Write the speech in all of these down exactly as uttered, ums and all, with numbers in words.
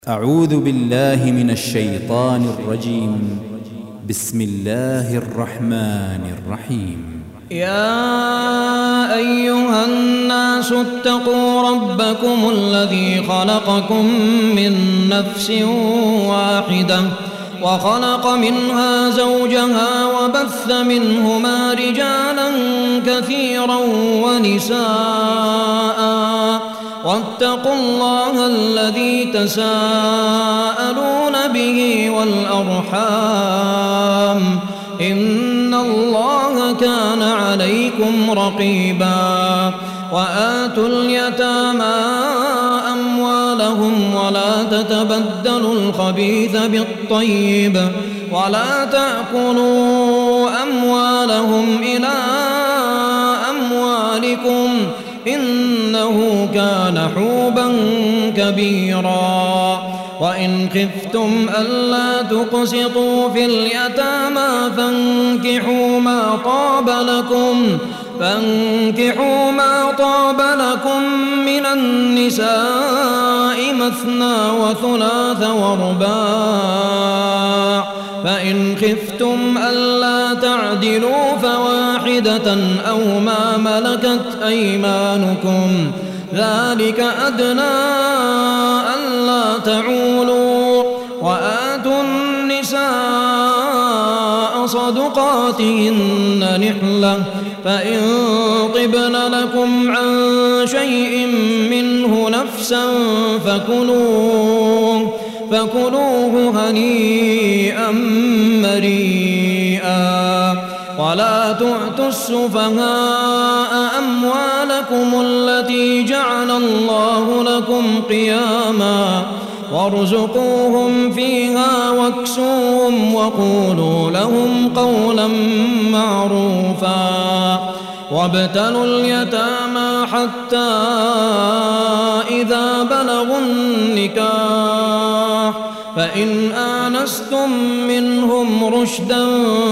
أعوذ بالله من الشيطان الرجيم. بسم الله الرحمن الرحيم. يا أيها الناس اتقوا ربكم الذي خلقكم من نفس واحدة وخلق منها زوجها وبث منهما رجالا كثيرا ونساء واتقوا الله الذي تساءلون به والأرحام إن الله كان عليكم رقيبا. وآتوا اليتامى أموالهم ولا تتبدلوا الخبيث بالطيب ولا تأكلوا أموالهم إلى أموالكم إنه كان حوبا كبيرا. وإن خفتم ألا تقسطوا في اليتامى فانكحوا ما طاب لكم فانكحوا ما طاب لكم من النساء مثنى وثلاث ورباع فإن خفتم ألا تعدلوا فواحدة أو ما ملكت أيمانكم ذلك أدنى ألا تعولوا. وآتوا النساء صدقاتهن نحلة فإن طبن لكم عن شيء منه نفسا فكلوه فكلوه هنيئا مريئا. ولا تؤتوا السفهاء أموالكم التي جعل الله لكم قياما وارزقوهم فيها واكسوهم وقولوا لهم قولا معروفا. وابتلوا اليتامى حتى إذا بلغوا النكاح فإن آنستم منهم رشدا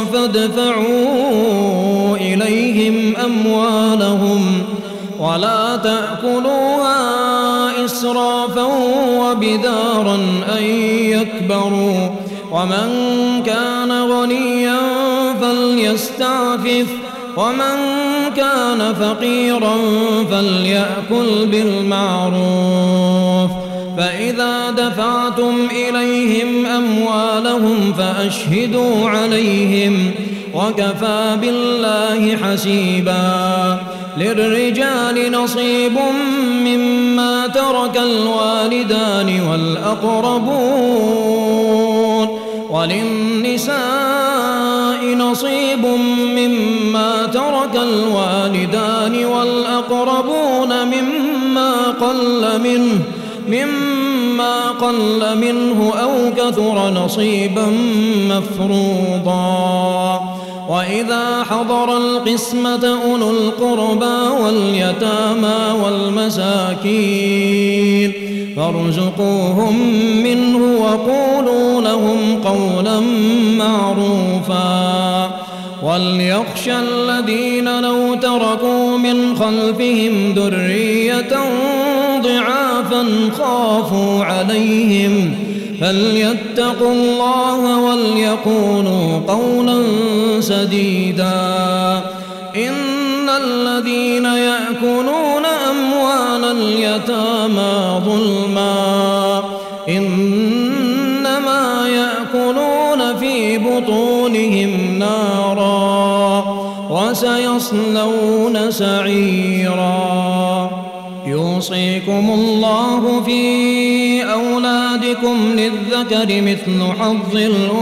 فادفعوا إليهم أموالهم ولا تأكلوها إسرافا وبدارا أن يكبروا. ومن كان غنيا فليستعفف ومن كان فقيرا فليأكل بالمعروف. فإذا دفعتم إليهم أموالهم فأشهدوا عليهم وكفى بالله حسيبا. للرجال نصيب مما ترك الوالدان والأقربون وللنساء نصيب مما ترك الوالدان والأقربون مما قل منه مما قل منه أو كثر نصيبا مفروضا. وإذا حضر القسمة أولو القربى واليتامى والمساكين فارزقوهم منه وقولوا لهم قولا معروفا. وليخشى الذين لو تركوا من خلفهم ذرية ضعافا خافوا عليهم فليتقوا الله وليقولوا قولا سديدا. إن الذين يأكلون أموال اليتامى ظلما إنما يأكلون في بطونهم نارا وسيصلون سعيرا. يوصيكم الله في أولادكم للذكر مثل حظ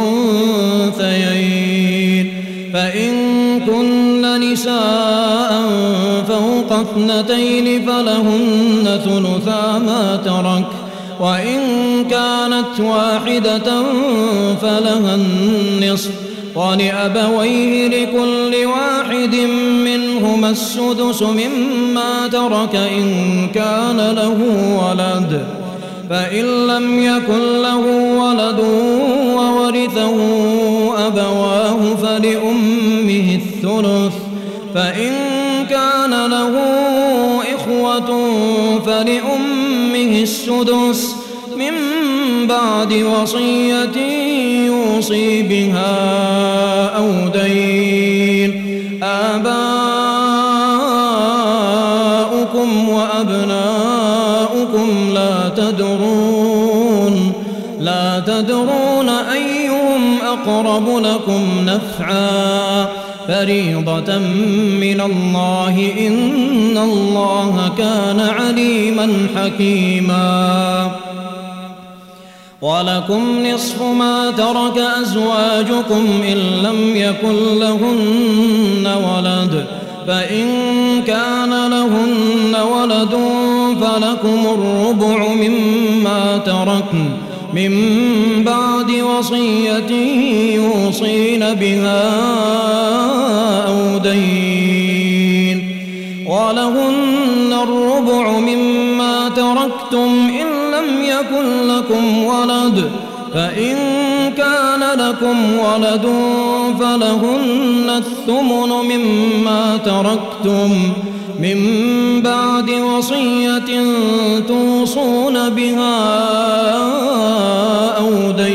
الأنثيين فإن كن نساء فوق اثنتين فلهن ثلثا ما ترك وإن كانت واحدة فلها النصف ولأبويه لكل واحد منهما السدس مما ترك إن كان له ولد فإن لم يكن له ولد وورثه أبواه فلأمه الثلث فإن كان له إخوة فلأمه السدس من بعد وصية يوصي بها أو دين. آباؤكم وأبناؤكم لا تدرون لا تدرون أيهم أقرب لكم نفعا فريضة من الله إن الله كان عليما حكيما. ولكم نصف ما ترك أزواجكم إن لم يكن لهن ولد فإن كان لهن ولد فلكم الربع مما تركن من بعد وصية يوصين بها أو دين. ولهن الربع مما تركتم إن لم يكن لكم ولد فإن كان لكم ولد فلهن الثمن مما تركتم من بعد وصية توصون بها أو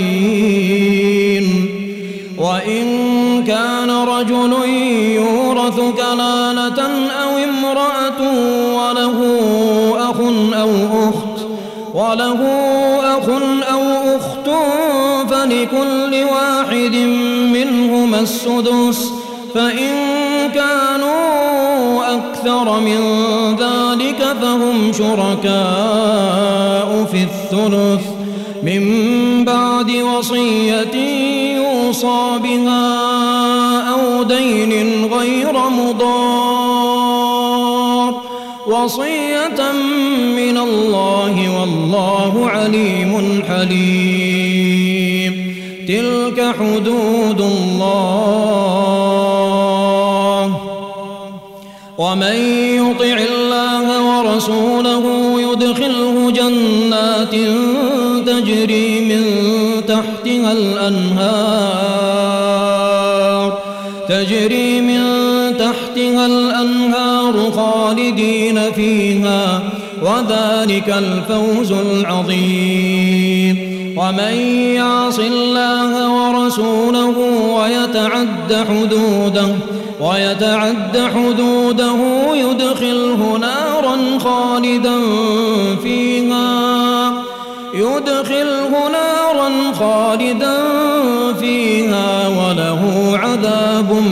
دين. وإن كان رجل يورث كلالة أو امرأة وله أخ أو أخت وله أخ أو أخت فلكل واحد منهما السدس فإن كانوا أكثر من ذلك فهم شركاء في الثلث من بعد وصية يوصى بها أو دين غير مضار وصية من الله والله عليم حليم. تلك حدود الله ومن يطع الله ورسوله يدخله جنات تجري من تحتها الأنهار تجري من تحتها الأنهار خالدين فيها وذلك الفوز العظيم. ومن يعص الله ورسوله ويتعد حدوده ويتعد حدوده يدخله نارا خالدا فيها يدخله نارا خالدا فيها وله عذاب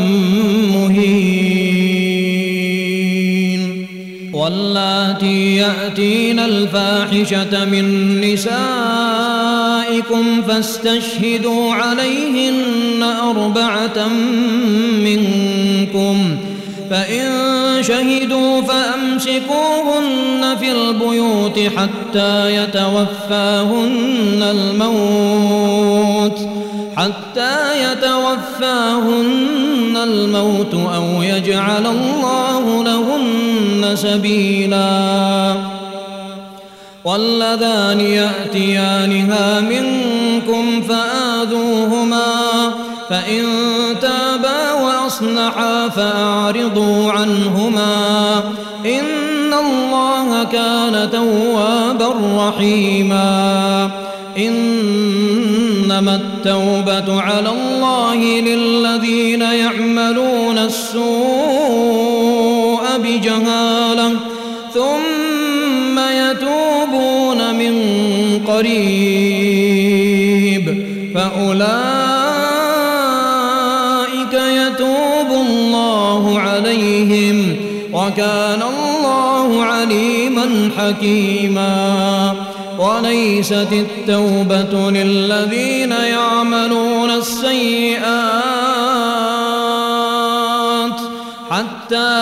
مهين. واللاتي يأتين الفاحشة من نسائكم فاستشهدوا عليهن أربعة منكم فإن شهدوا فأمسكوهن في البيوت حتى يتوفاهن الموت حتى يتوفاهن الموت أو يجعل الله لهن سبيلا. واللذان يأتيانها منكم فآذوهما فإن تابا وأصلحا فأعرضوا عنهما إن الله كان توابا رحيما. إنما التوبة على الله للذين يعملون السوء بجهالة ثم يتوبون من قريب فأولئك يتوب الله عليهم وكان الله عليما حكيما. وليست التوبة للذين يعملون السيئات حتى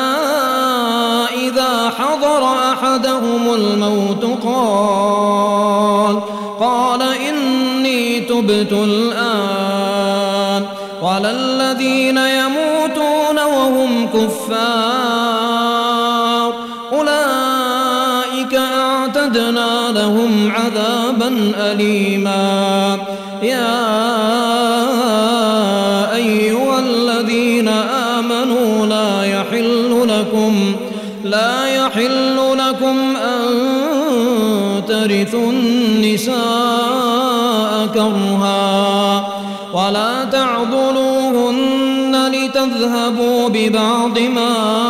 إذا حضر أحدهم الموت قال قال إني تبت الآن ولا الذين يموتون وهم كفار أولئك أعتدنا لهم عذابا أليما. يا أيها الذين آمنوا لا يحل لكم لا يحل لكم أن ترثوا النساء كرها ولا تعضلوهن لتذهبوا ببعض ما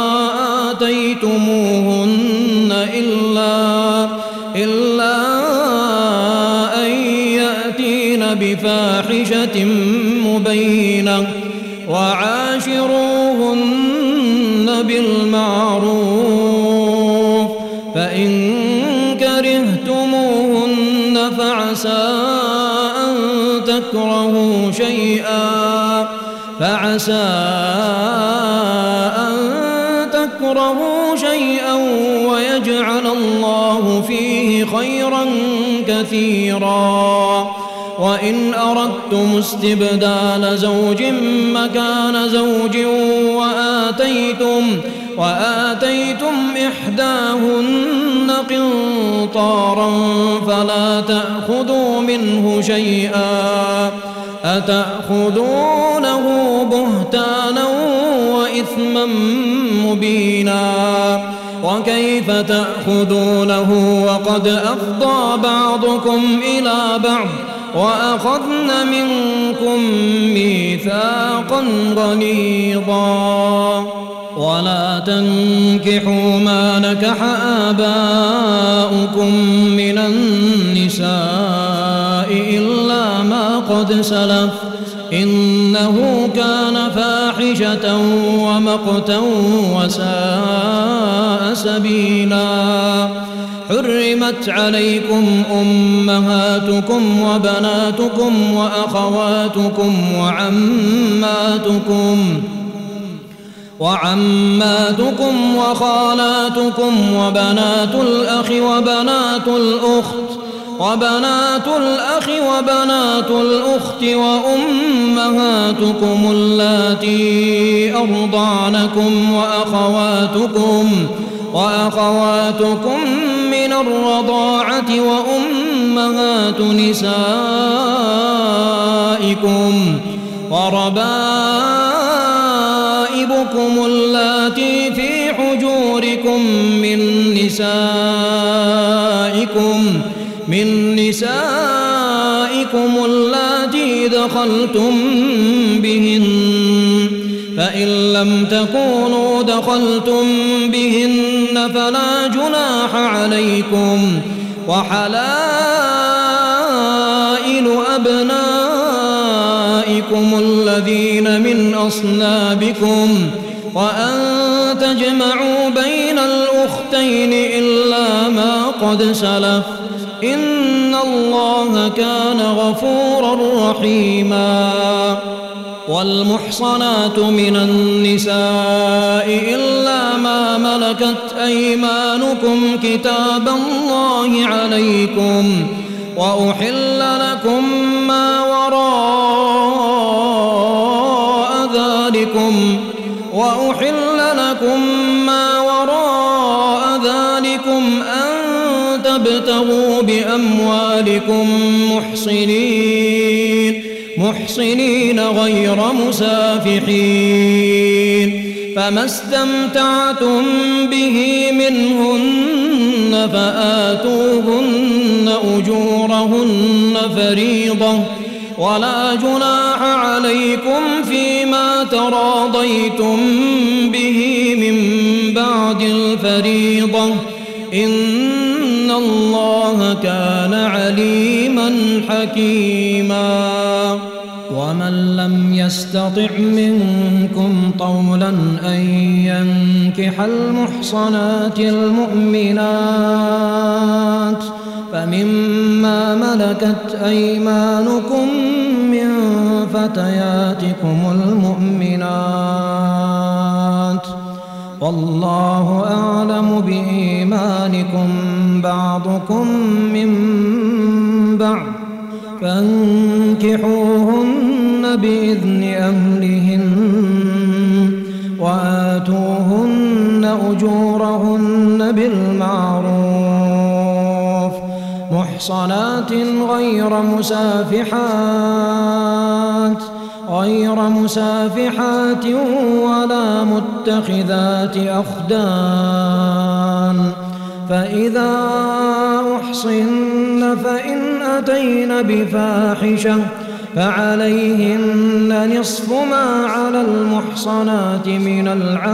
آتيتموهن إلا, إلا أن يأتين بفاحشة مبينة وعاشروهن بالمعروف فإن كرهتموهن فعسى أن تكرهوا شيئا فعسى أن تكرهوا شيئا ويجعل الله فيه خيرا كثيرا وإن أردتم استبدال زوج مكان زوج وآتيتم, وآتيتم إحداهن قنطارا فلا تأخذوا منه شيئا أتأخذونه بهتانا وإثما مبينا وكيف تأخذونه وقد أفضى بعضكم إلى بعض وأخذن منكم ميثاقا غليظا ولا تنكحوا ما نكح آباؤكم من النساء إلا ما قد سلف إنه كان فاحشة ومقتا وساء سبيلا حرمت عليكم أمهاتكم وبناتكم وأخواتكم وعماتكم وعماتكم وخالاتكم وبنات الأخ وبنات الأخت وبنات الأخ وبنات الأخت وأمهاتكم اللاتي أرضعنكم وأخواتكم وأخواتكم من الرضاعة وأمهات نسائكم وربائبكم اللاتي في حجوركم من نسائكم من نسائكم اللاتي دخلتم بهن فإن لم تكونوا دخلتم بهن فلا جناح عليكم وحلائل أبنائكم الذين من أصلابكم وأن تجمعوا بين الأختين إلا ما قد سلف إن الله كان غفورا رحيما والمحصنات من النساء إلا ما ملكت أيمانكم كتاب الله عليكم وأحل لكم ما وراء ذلكم وأحل لكم ما وراء ذلكم أن تبتغوا بأموالكم محصنين محصنين غير مسافحين فما استمتعتم به منهن فآتوهن أجورهن فريضة ولا جناح عليكم فيما تراضيتم به من بعد الفريضة إن الله كان عليما حكيما ومن لم يستطع منكم طولا أن ينكح المحصنات المؤمنات فمما ملكت أيمانكم من فتياتكم المؤمنات والله أعلم بإيمانكم بعضكم من بعض فانكحوهن بإذن أهلهن وآتوهن أجورهن بالمعروف محصنات غير مسافحات غير مسافحات ولا متخذات أخدان فإذا أحصن فإن أتين بفاحشة فعليهن نصف ما على المحصنات من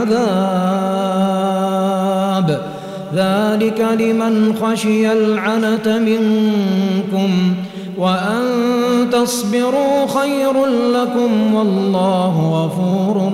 العذاب، ذلك لمن خشي العنة منكم، وأن تصبروا خير لكم والله غفور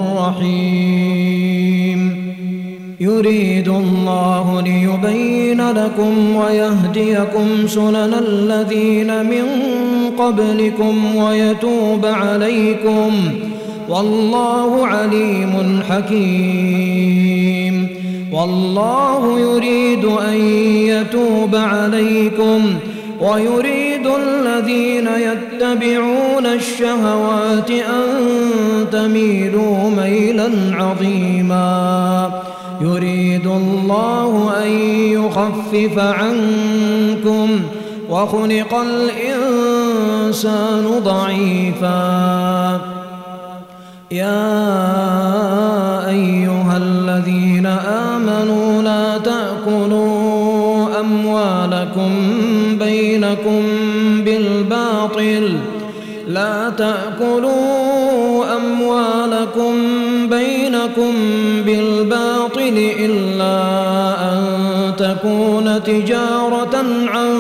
رحيم. يريد الله ليبين لكم ويهديكم سنن الذين من قبلكم ويتوب عليكم، والله عليم حكيم. والله يريد أن يتوب عليكم ويريد الذين يتبعون الشهوات أن تميلوا ميلا عظيما. يريد الله أن يخفف عنكم وخلق الإنسان ضعيفا. يا أيها الذين آمنوا لا تأكلوا أموالكم بينكم بالباطل لا تأكلوا أموالكم بينكم بالباطل إلا أن تكون تجارة عن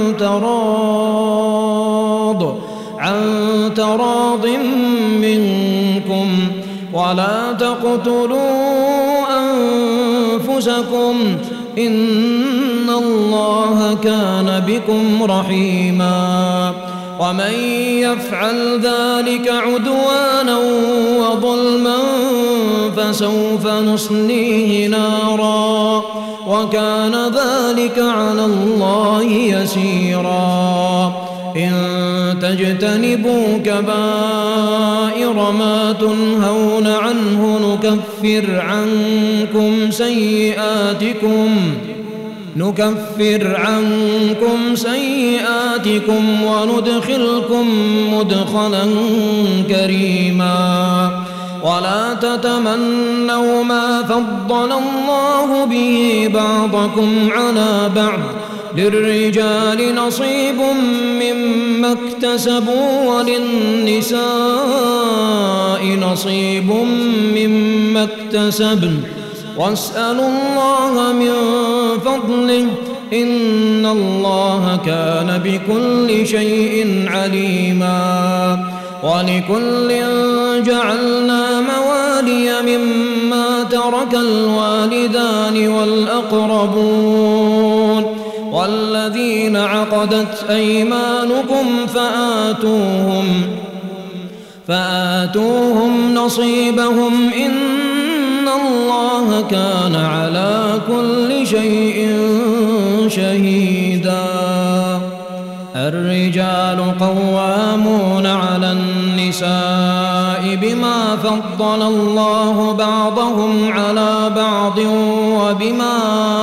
تراض عن تراض منكم، ولا تقتلوا أنفسكم إن الله كان بكم رحيما. ومن يفعل ذلك عدوانا وظلما فسوف نصليه نارا وكان ذلك على الله يسيرا. إن تجتنبوا كبائر ما تنهون عنه نكفر عنكم سيئاتكم نكفر عنكم سيئاتكم وندخلكم مدخلا كريما. ولا تتمنوا ما فضل الله به بعضكم على بعض، للرجال نصيب مما اكتسبوا وللنساء نصيب مما اكتسبن، واسألوا الله من فضله إن الله كان بكل شيء عليما. ولكل جعلنا موالي مما ترك الوالدان والأقربون والذين عقدت أيمانكم فآتوهم فآتوهم نصيبهم إن الله كان على كل شيء شهيدا. الرجال قوامون على النساء بما فضل الله بعضهم على بعض وبما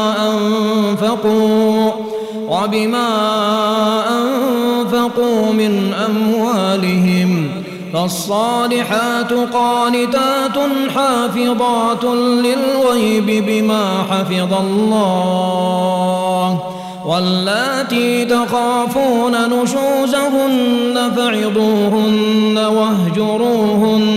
أنفقوا وبما أنفقوا من أموالهم، فالصالحات قانتات حافظات للغيب بما حفظ الله. واللاتي تخافون نشوزهن فعظوهن واهجروهن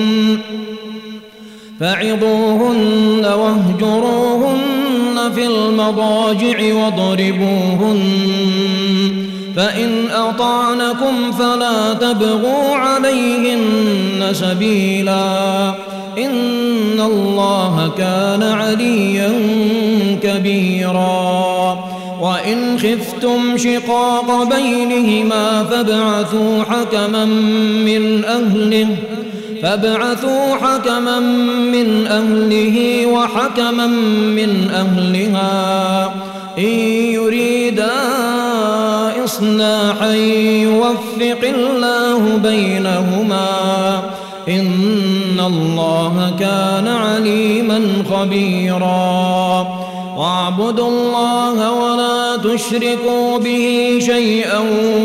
فعظوهن واهجروهن في المضاجع واضربوهن، فإن أطعنكم فلا تبغوا عليهن سبيلا إن الله كان عليا كبيرا. وإن خفتم شقاق بينهما فابعثوا حكما من أهله فابعثوا حكما من أهله وحكما من أهلها إن يريدا إصلاحا يوفق الله بينهما إن الله كان عليما خبيرا. واعبدوا الله ولا تشركوا به شيئا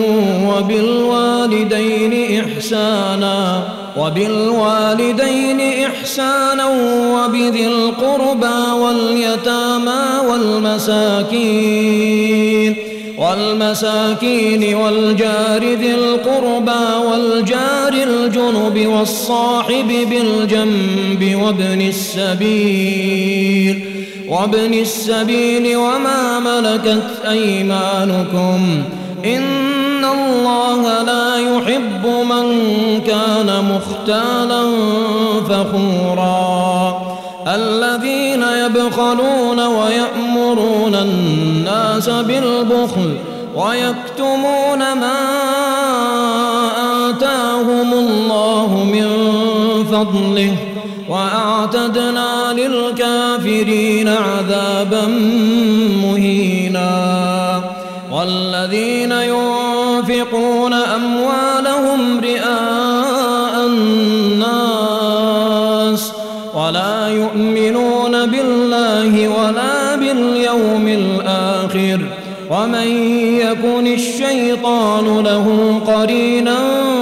وبالوالدين إحسانا وبالوالدين إحسانا وبذي القربى واليتامى والمساكين والمساكين والجار ذي القربى والجار الجنب والصاحب بالجنب وابن السبيل وابن السبيل وما ملكت أيمانكم إن الله لا يحب من كان مختالا فخورا الذين يبخلون ويأمرون الناس بالبخل ويكتمون ما آتاهم الله من فضله وأعتدنا للكافرين عذابا مهينا والذين ينفقون أموالهم رئاء الناس ولا يؤمنون بالله ولا باليوم الآخر ومن يكن الشيطان له قرينا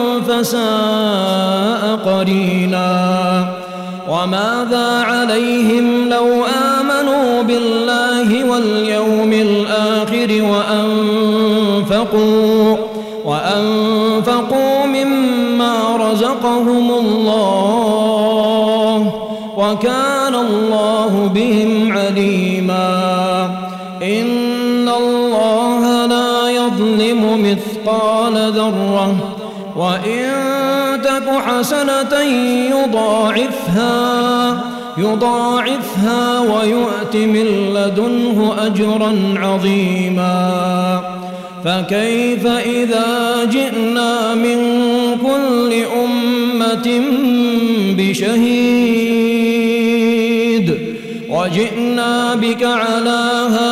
فساء قرينا وماذا عليهم لو آمنوا بالله واليوم الآخر وأنفقوا وأنفقوا مما رزقهم الله وكان الله بهم عليما إن الله لا يظلم مثقال ذرة وإن تك حسنة يضاعفها يضاعفها ويؤت من لدنه أجرا عظيما فكيف إذا جئنا من كل أمة بشهيد وجئنا بك على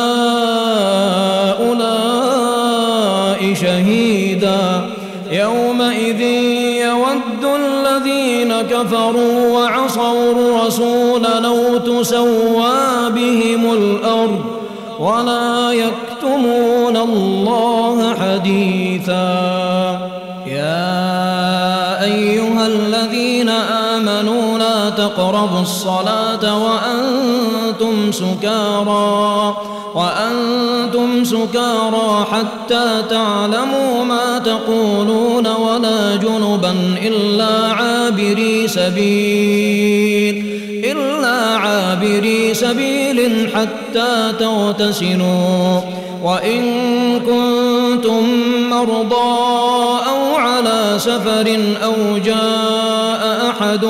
هؤلاء شهيدا يومئذ يود الذين كفروا وعصوا الرسول لو تسوى بهم الأرض ولا يكتمون الله حديثا يا أيها الذين آمنوا لا تقربوا الصلاة وأنتم سكارى وأنتم سكارى حتى تعلموا ما تقولون ولا جنبا إلا عابري سبيل إلا عابري سبيل حتى تغتسلوا وإن كنتم مرضى أو على سفر أو جاء أحد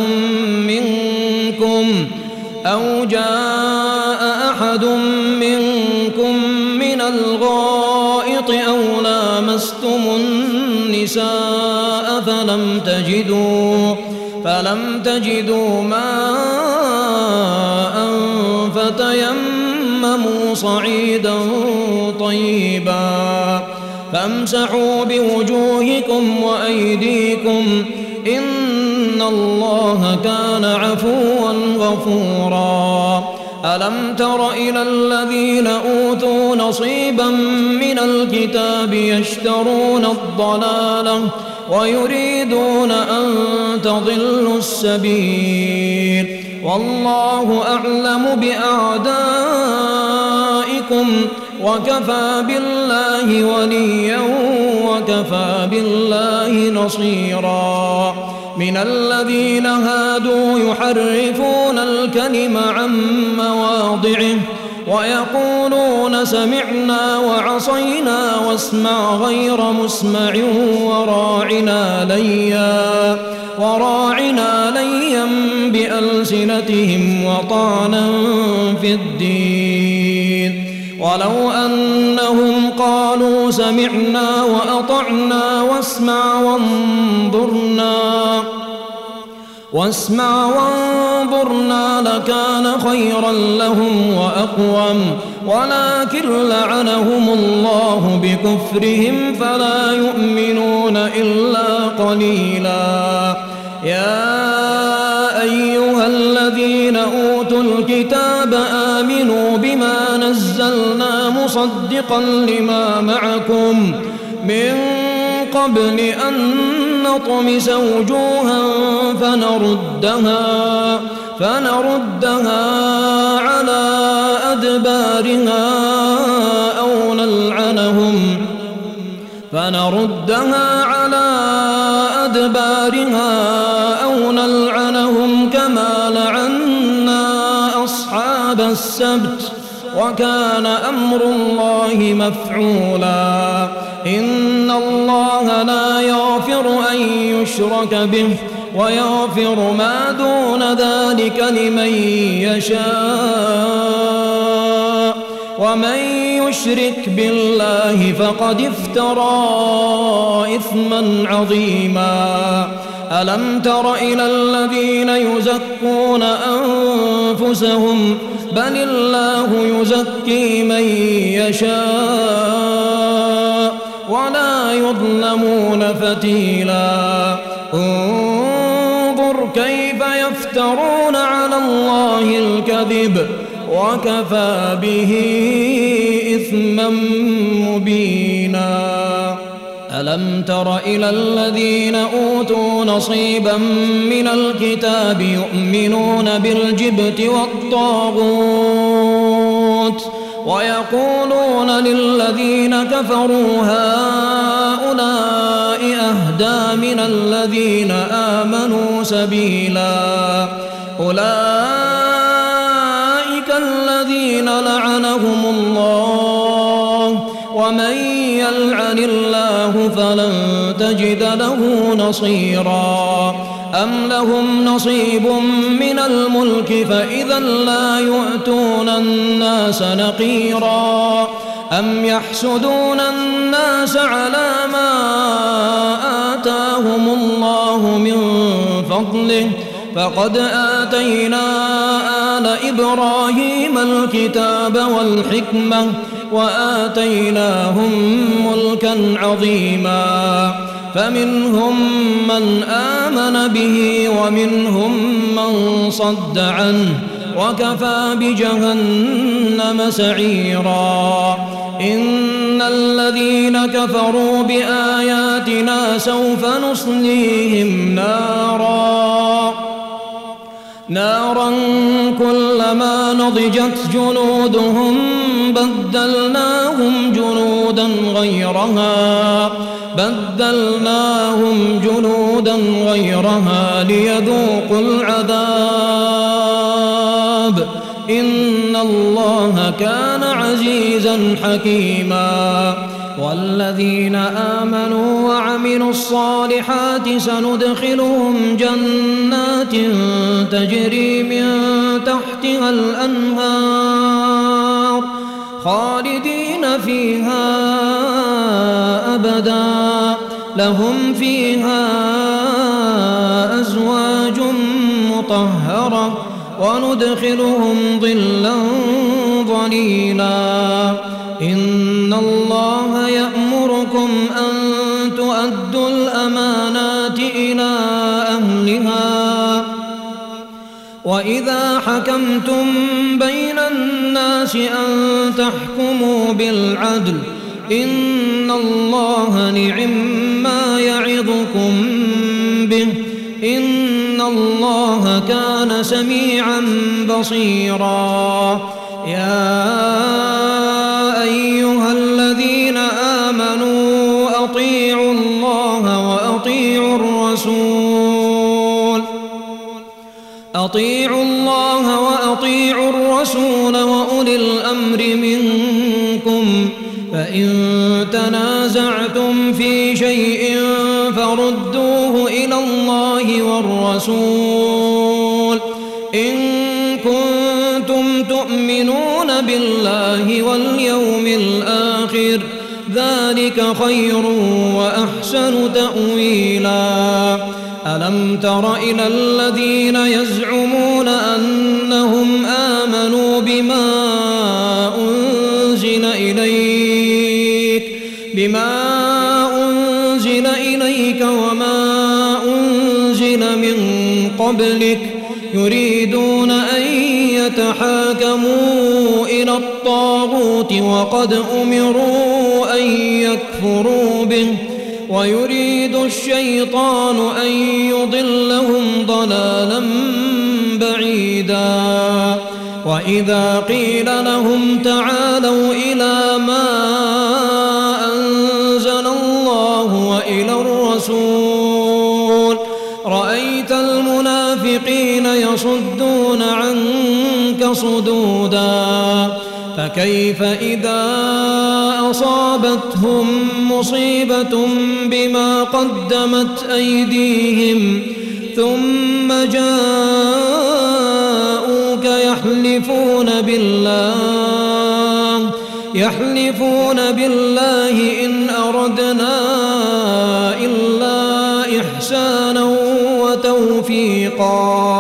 منكم أو جاء أحد منكم من الغائط أو لامستم النساء فلم تجدوا فلم تجدوا ماء فتيمموا صعيدا طيبا فامسحوا بوجوهكم وأيديكم إن الله كان عفوا غفورا ألم تر إلى الذين أوتوا نصيبا من الكتاب يشترون الضلالة ويريدون أن تضلوا السبيل والله أعلم بأعدائكم وكفى بالله وليا وكفى بالله نصيرا من الذين هادوا يحرفون الكلم عن مواضعه ويقولون سمعنا وعصينا واسمع غير مسمع وراعنا ليا وراعنا ليا بألسنتهم وطعنا في الدين ولو أنهم قالوا سمعنا وأطعنا واسمع وانظرنا واسمع وانظرنا لكان خيرا لهم وأقوم ولكن لعنهم الله بكفرهم فلا يؤمنون إلا قليلا يا أيها الذين أوتوا الكتاب آمنوا بما نزلنا مصدقا مصدقا لما معكم من قبل أن نطمس وجوها فنردها فنردها على أدبارها أو نلعنهم فنردها على أدبارها أو نلعنهم كما لعنا أصحاب السبت وكان أمر الله مفعولا إن الله لا يغفر أن يشرك به ويغفر ما دون ذلك لمن يشاء ومن يشرك بالله فقد افترى إثما عظيما ألم تر إلى الذين يزكون أنفسهم بل الله يزكي من يشاء ولا يظلمون فتيلا انظر كيف يفترون على الله الكذب وكفى به إثما مبينا ألم تر إلى الذين أوتوا نصيبا من الكتاب يؤمنون بالجبت والطاغوت ويقولون للذين كفروا هؤلاء أهدى من الذين آمنوا سبيلا أولئك الذين لعنهم الله ومن يلعن الله فلن تجد له نصيرا أم لهم نصيب من الملك فإذا لا يؤتون الناس نقيرا أم يحسدون الناس على ما آتاهم الله من فضله فقد آتينا آل إبراهيم الكتاب والحكمة وآتيناهم ملكا عظيما فمنهم من آمن به ومنهم من صد عنه وكفى بجهنم سعيرا إن الذين كفروا بآياتنا سوف نصليهم نارا نارا كلما نضجت جنودهم بدلناهم جنودا غيرها بدلناهم جنودا غيرها ليذوقوا العذاب إن الله كان عزيزا حكيما والذين آمنوا وعملوا الصالحات سندخلهم جنات تجري من تحتها الأنهار خالدين فيها أبدا لهم فيها أزواج مطهرة وندخلهم ظلا ظليلا إن الله يأمركم أن تؤدوا الأمانات إلى أهلها وإذا حكمتم بين الناس أن تحكموا بالعدل إن الله نعما يعظكم به إن الله كان سميعا بصيرا يا أيها الذين آمنوا أطيعوا الله وأطيعوا الرسول أطيعوا الله وأطيعوا الرسول وأولي الأمر منكم فإن تنازعتم في شيء فردوه إلى الله والرسول إن كنتم تؤمنون بالله واليوم الآخر ذلك خير وأحسن تأويلا ألم تر إلى الذين يزعمون أنهم آمنوا بما أنزل إليك بما أنزل إليك وما أنزل من قبلك يريدون أن يتحاكموا إلى الطاغوت وقد أمروا أن يكفروا به ويريد الشيطان أن يضلهم ضلالا بعيدا وإذا قيل لهم تعالوا إلى ما أنزل الله وإلى الرسول رأيت المنافقين يصدون عنك صدودا فكيف إذا أصابتهم مصيبة بما قدمت أيديهم ثم جاءوك يحلفون بالله يحلفون بالله إن أردنا إلا إحسانا وتوفيقا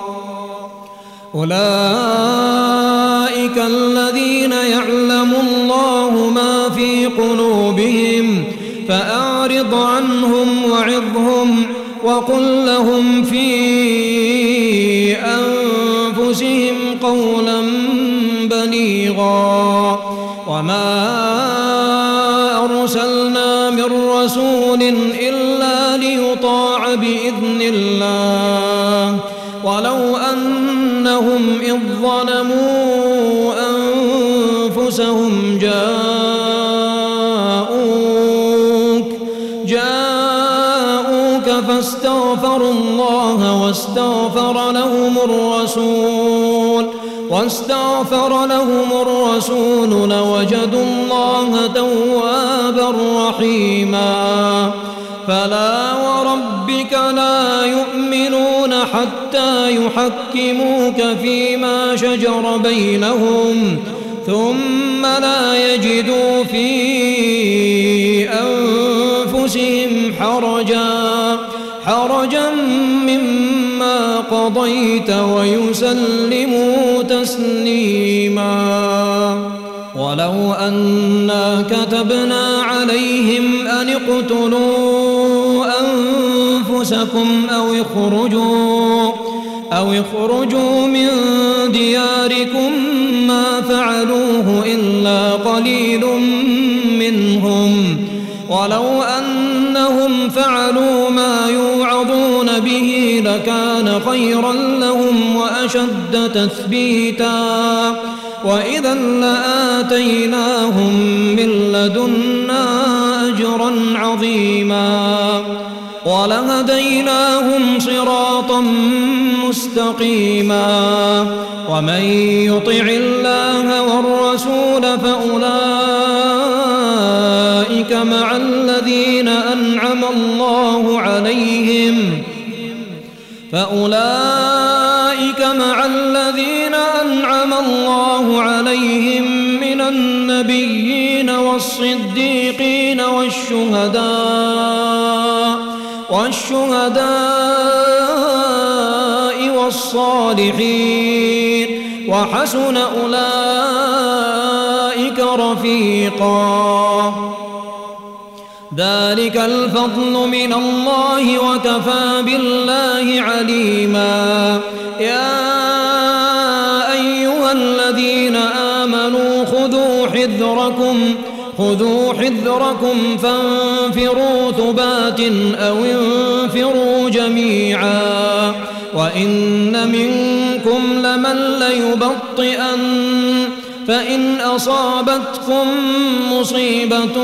أولئك الذين يعلم الله ما في قلوبهم فأعرض عنهم وعظهم وقل لهم في أنفسهم قولا بليغا وما أرسلنا من رسول إلا ليطاع بإذن الله ولو أنهم إذ ظلموا أنفسهم جاءوك جاءوك فاستغفروا الله واستغفر لهم الرسول واستغفر لهم الرسول لوجدوا الله توابا رحيما فلا وربك لا يؤمنون حتى يحكموك فيما شجر بينهم ثم لا يجدوا في أنفسهم حرجا حرجا مما قضيت ويسلموا تسليما ولو أنا كتبنا عليهم أن اقتلوا أنفسكم أو اخرجوا أو اخرجوا من دياركم ما فعلوه إلا قليل منهم ولو أنهم فعلوا ما يوعظون به لكان خيرا لهم وأشد تثبيتا وإذا لآتيناهم من لدنا أجرا عظيما ولهديناهم صراطا مستقيما ومن يطع الله والرسول فأولئك مع الذين أنعم الله عليهم فأولئك مع الذين أنعم الله عليهم من النبيين والصديقين والشهداء والشهداء والصالحين وحسن أولئك رفيقا ذلك الفضل من الله وكفى بالله عليما يا أيها الذين آمنوا خذوا حذركم خذوا حذركم فانفروا ثبات أو انفروا جميعا وإن منكم لمن ليبطئن فإن أصابتكم مصيبة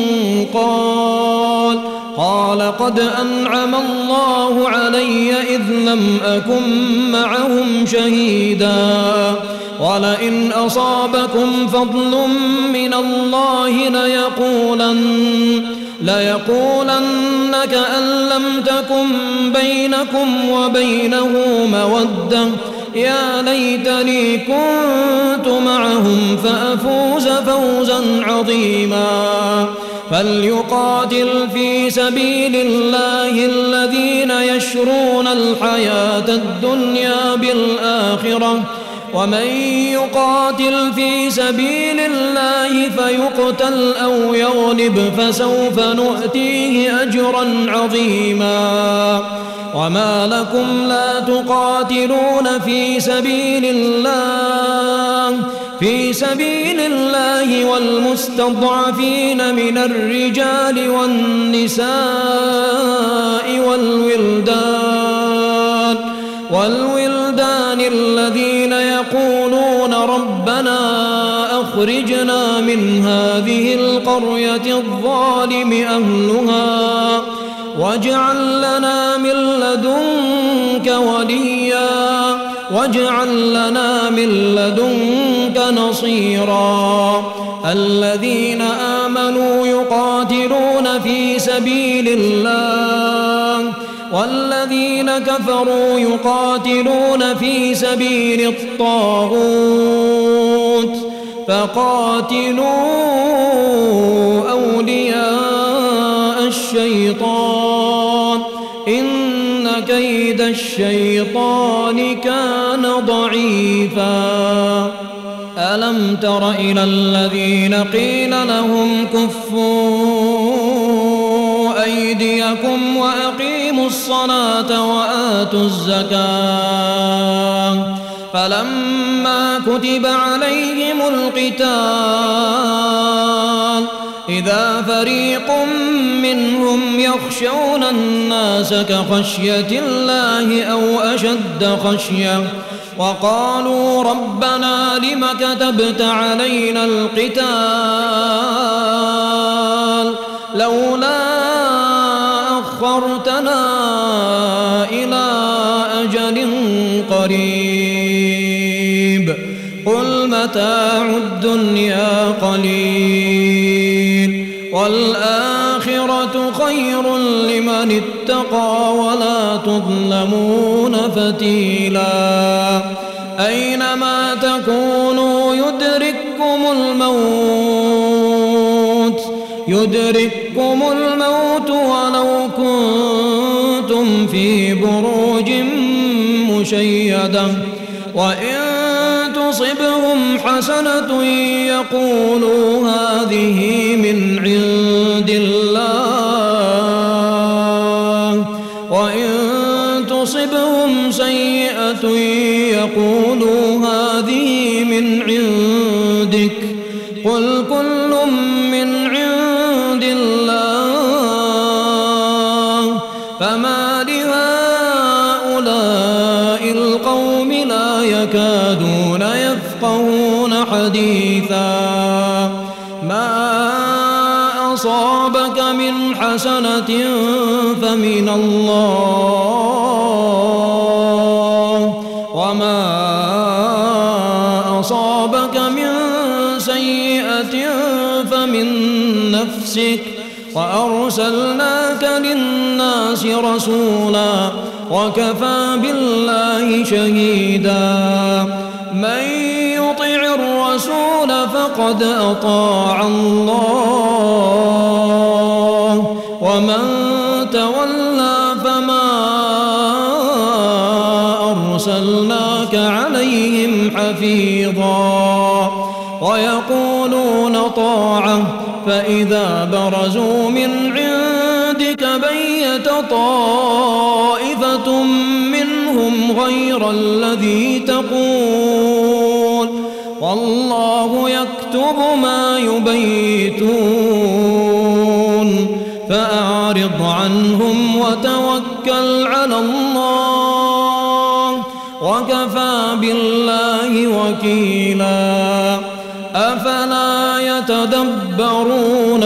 قال قال قد أنعم الله علي إذ لم أكن معهم شهيدا ولئن أصابكم فضل من الله ليقولن ليقولن كأن لم تكن بينكم وبينه مودة يا ليتني كنت معهم فأفوز فوزا عظيما فليقاتل في سبيل الله الذين يشرون الحياة الدنيا بالآخرة ومن يقاتل في سبيل الله فيقتل أو يغلب فسوف نؤتيه أجرا عظيما وما لكم لا تقاتلون في سبيل الله في سبيل الله والمستضعفين من الرجال والنساء والولدان والولدان الذين يقولون ربنا أخرجنا من هذه القرية الظالم أهلها واجعل لنا من لدنك وليا واجعل لنا من لدنك نصيرا الذين آمنوا يقاتلون في سبيل الله والذين كفروا يقاتلون في سبيل الطاغوت فقاتلوا أولياء الشيطان إن كيد الشيطان كان ضعيفا ألم تر إلى الذين قيل لهم كفوا أيديكم وأقيموا الصلاة وآتوا الزكاة فلما كتب عليهم القتال إذا فريق منهم يخشون الناس كخشية الله أو أشد خشية وقالوا ربنا لم كتبت علينا القتال لولا أخرتنا إلى أجل قريب قل متاع الدنيا قليل والآخرة خير لمن اتقى ولا تظلمون فتيلا أينما تكونوا يدرككم الموت يدرككم الموت ولو كنتم في بروج مشيدة وإن تصبهم حسنة يقولوا هذه من عند الله وإن تصبهم سيئة يقولوا هذه من عندك قل كل من عند الله فما لهؤلاء القوم لا يكادون يفقهون حديثا ما أصابك من حسنة فمن الله وما أصابك من سيئة فمن نفسك وأرسلناك للناس رسولا وكفى بالله شهيدا من يطع الرسول فقد أطاع الله ومن تولى فما أرسلناك عليهم حفيظا ويقولون طاعة فإذا برزوا من عندك بيت طائفة منهم غير الذي تقول والله يكتب ما يبيتون فأعرض عنهم وتوكل على الله وكفى بالله وكيلا أفلا يتدبرون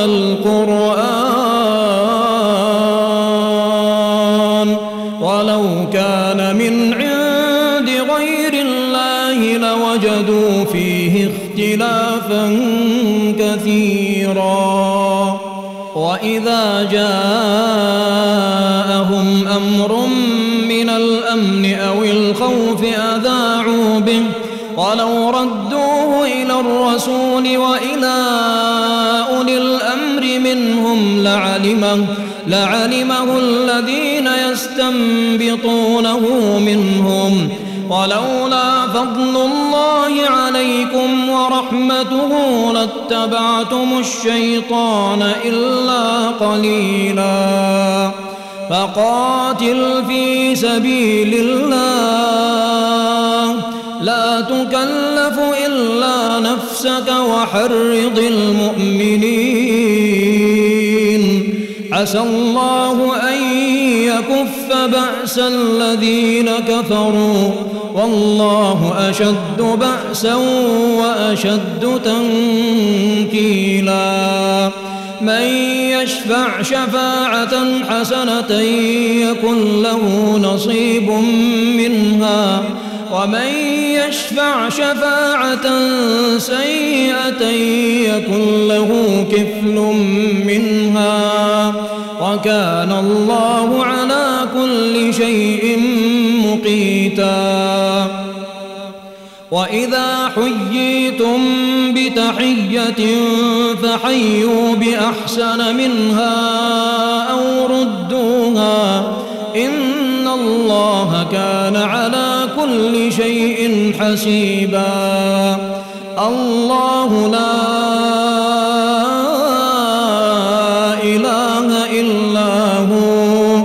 القرآن ولو كان من عند غير الله لوجدوا فيه اختلافا كثيرا وإذا جاءهم أمر من الأمن أو الخوف أذاعوا به ولو ردوه إلى الرسول وإلى أولي الأمر منهم لعلمه, لعلمه الذين يستنبطونه منهم ولولا فضل الله عليكم ورحمته لاتبعتم الشيطان إلا قليلا فقاتل في سبيل الله لا تكلف إلا نفسك وحرض المؤمنين عسى الله أن يكف بأس الذين كفروا والله أشد بأسا وأشد تنكيلا من يشفع شفاعة حسنة يكن له نصيب منها ومن يشفع شفاعة سيئة يكن له كفل منها وكان الله على كل شيء مقيتا وإذا حييتم بتحية فحيوا بأحسن منها أو ردوها إن الله كان على كل شيء حسيبا الله لا إله إلا هو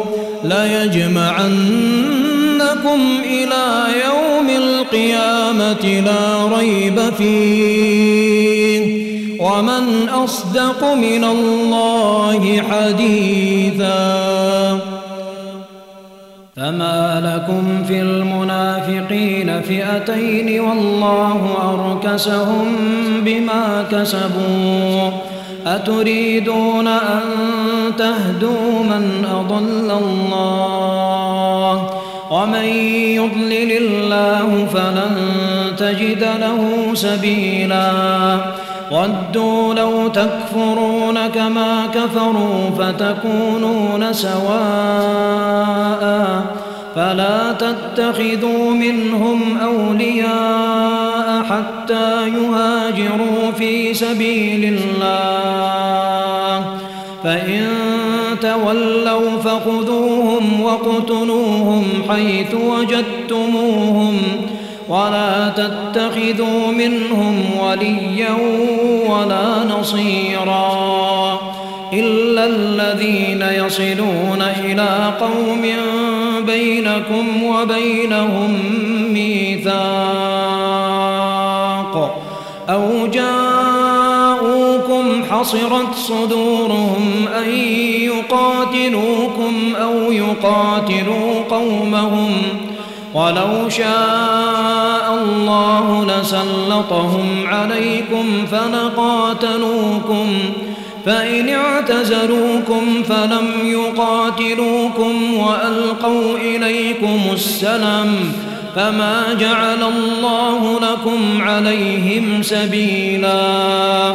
ليجمعنكم إلى يوم القيامة لا ريب فيه ومن أصدق من الله حديثا فما لكم في المنافقين فئتين والله أركسهم بما كسبوا أتريدون أن تهدوا من أضل الله ومن يضلل الله فلن تجد له سبيلا ودوا لو تكفرون كما كفروا فتكونون سواء فلا تتخذوا منهم أولياء حتى يهاجروا في سبيل الله فإن تولوا فخذوهم واقتلوهم حيث وجدتموهم ولا تتخذوا منهم وليا ولا نصيرا إلا الذين يصلون إلى قوم بينكم وبينهم ميثاق أو جاءوكم حصرت صدورهم أن يقاتلوكم أو يقاتلوا قومهم ولو شاء الله لسلطهم عليكم فلقاتلوكم فإن اعتزلوكم فلم يقاتلوكم وألقوا إليكم السلم فما جعل الله لكم عليهم سبيلا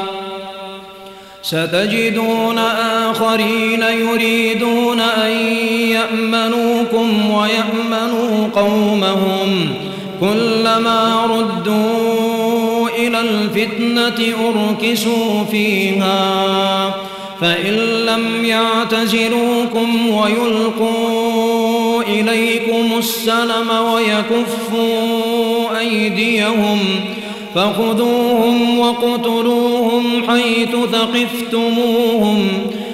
ستجدون آخرين يريدون أن يأمنوكم ويأمنوا قومهم كلما ردوا إلى الفتنة أركسوا فيها فإن لم يعتزلوكم ويلقوا إليكم السلم ويكفوا أيديهم فخذوهم واقتلوهم حيث ثقفتموهم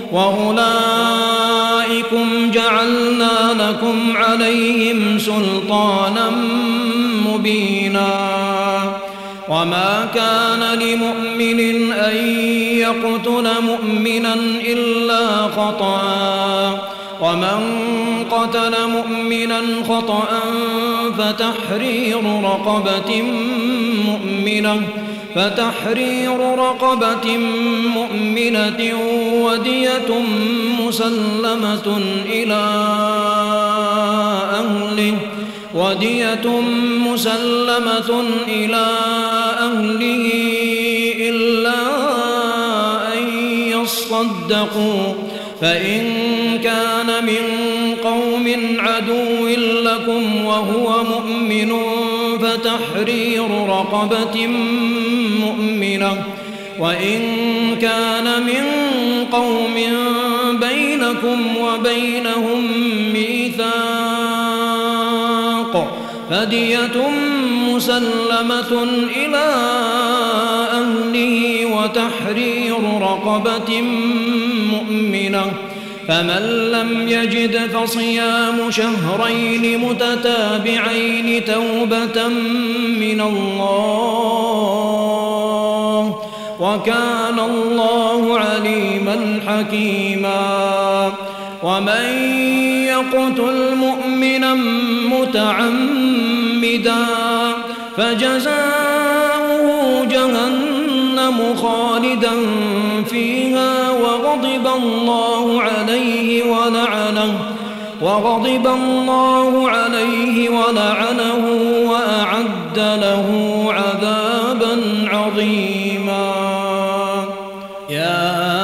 وأولئكم جعلنا لكم عليهم سلطانا مبينا وما كان لمؤمن أن يقتل مؤمنا إلا خطأ ومن قتل مؤمنا خطأ فتحرير رقبة مؤمنة فتحرير رقبة مؤمنة ودية مسلمة إلى أهله ودية مسلمة إلى أهله إلا أن يصدقوا فإن كان من قوم عدو لكم وهو مؤمن فتحرير رقبة مؤمنة وإن كان من قوم بينكم وبينهم ميثاق فدية مسلمة إلى أهله وتحرير رقبة مؤمنة، فمن لم يجد فصيام شهرين متتابعين توبة من الله، وكان الله عليما حكيما. ومن يقتل مؤمنا متعمدا فجزاؤه جهنم خالدا فيها وغضب الله عليه ولعنه وغضب الله عليه ولعنه وأعد له عذابا عظيما. يا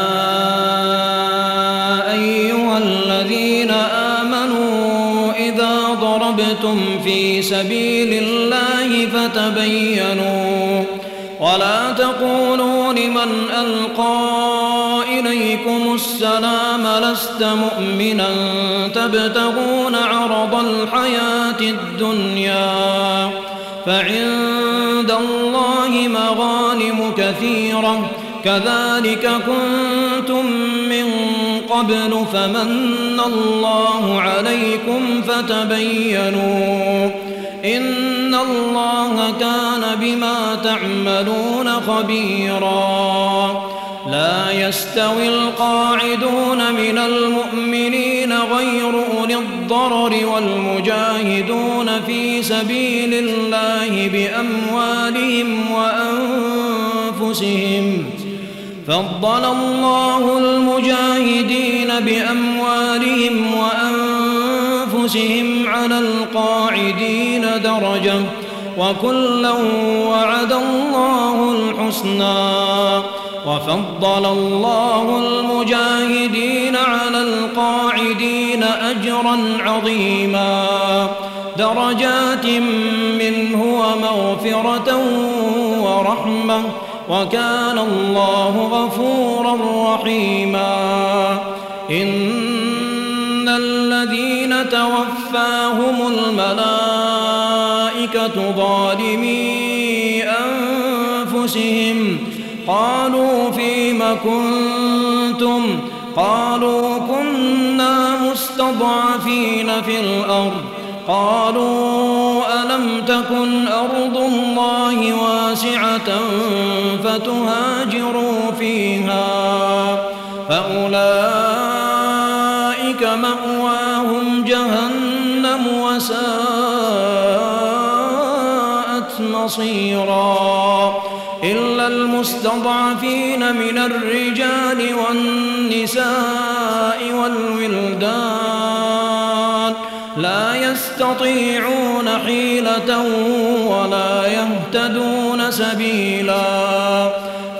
أيها الذين آمنوا إذا ضربتم في سبيل الله فتبينوا ولا تقولوا لمن ألقى إليكم السلام لست مؤمنا تبتغون عرض الحياة الدنيا فعند الله مغانم كثيرة كذلك كنتم من قبل فمن الله عليكم فتبينوا إن الله كان بما تعملون خبيرا. لا يستوي القاعدون من المؤمنين غير أولي الضرر والمجاهدون في سبيل الله بأموالهم وأنفسهم فضل الله المجاهدين بأموالهم وأنفسهم على القاعدين درجة وكلا وعد الله الحسنى وفضل الله المجاهدين على القاعدين أجرا عظيما درجات منه ومغفرة ورحمة وكان الله غفورا رحيما. إن الذين توفاهم الملائكة ظالمي أنفسهم قالوا فيم كنتم قالوا كنا مستضعفين في الأرض قالوا ألم تكن أرض الله واسعة فتهاجروا فيها فأولئك مأواهم جهنم وساءت مصيرا. إلا المستضعفين من الرجال والنساء والولدان لا يستطيعون حيلة ولا يهتدون سبيلا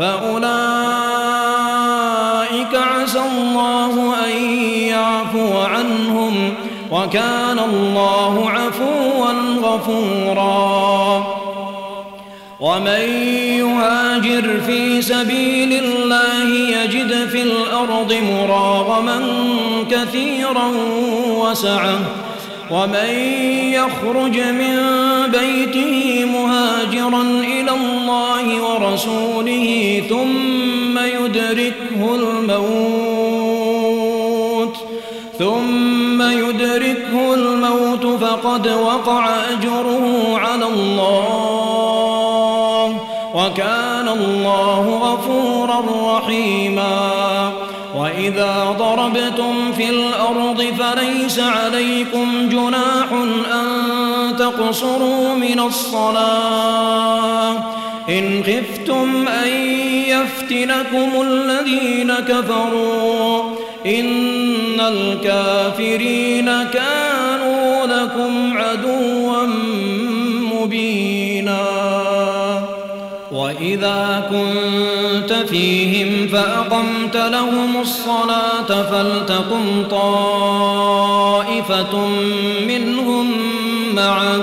فأولئك عسى الله أن يعفو عنهم وكان الله عفوا غفورا. ومن يهاجر في سبيل الله يجد في الأرض مراغما كثيرا وسعة ومن يخرج من بيته مهاجرا إلى الله ورسوله ثم يدركه الموت ثم يدركه الموت فقد وقع أجره على الله وكان الله غفورا رحيما. وإذا ضربتم في الأرض فليس عليكم جناح أن تقصروا من الصلاة إن خفتم أن يفتنكم الذين كفروا إن الكافرين كانوا لكم عدوا مبينا. وإذا كنت فيهم فأقمت لهم الصلاة فلتقم طائفة منهم معك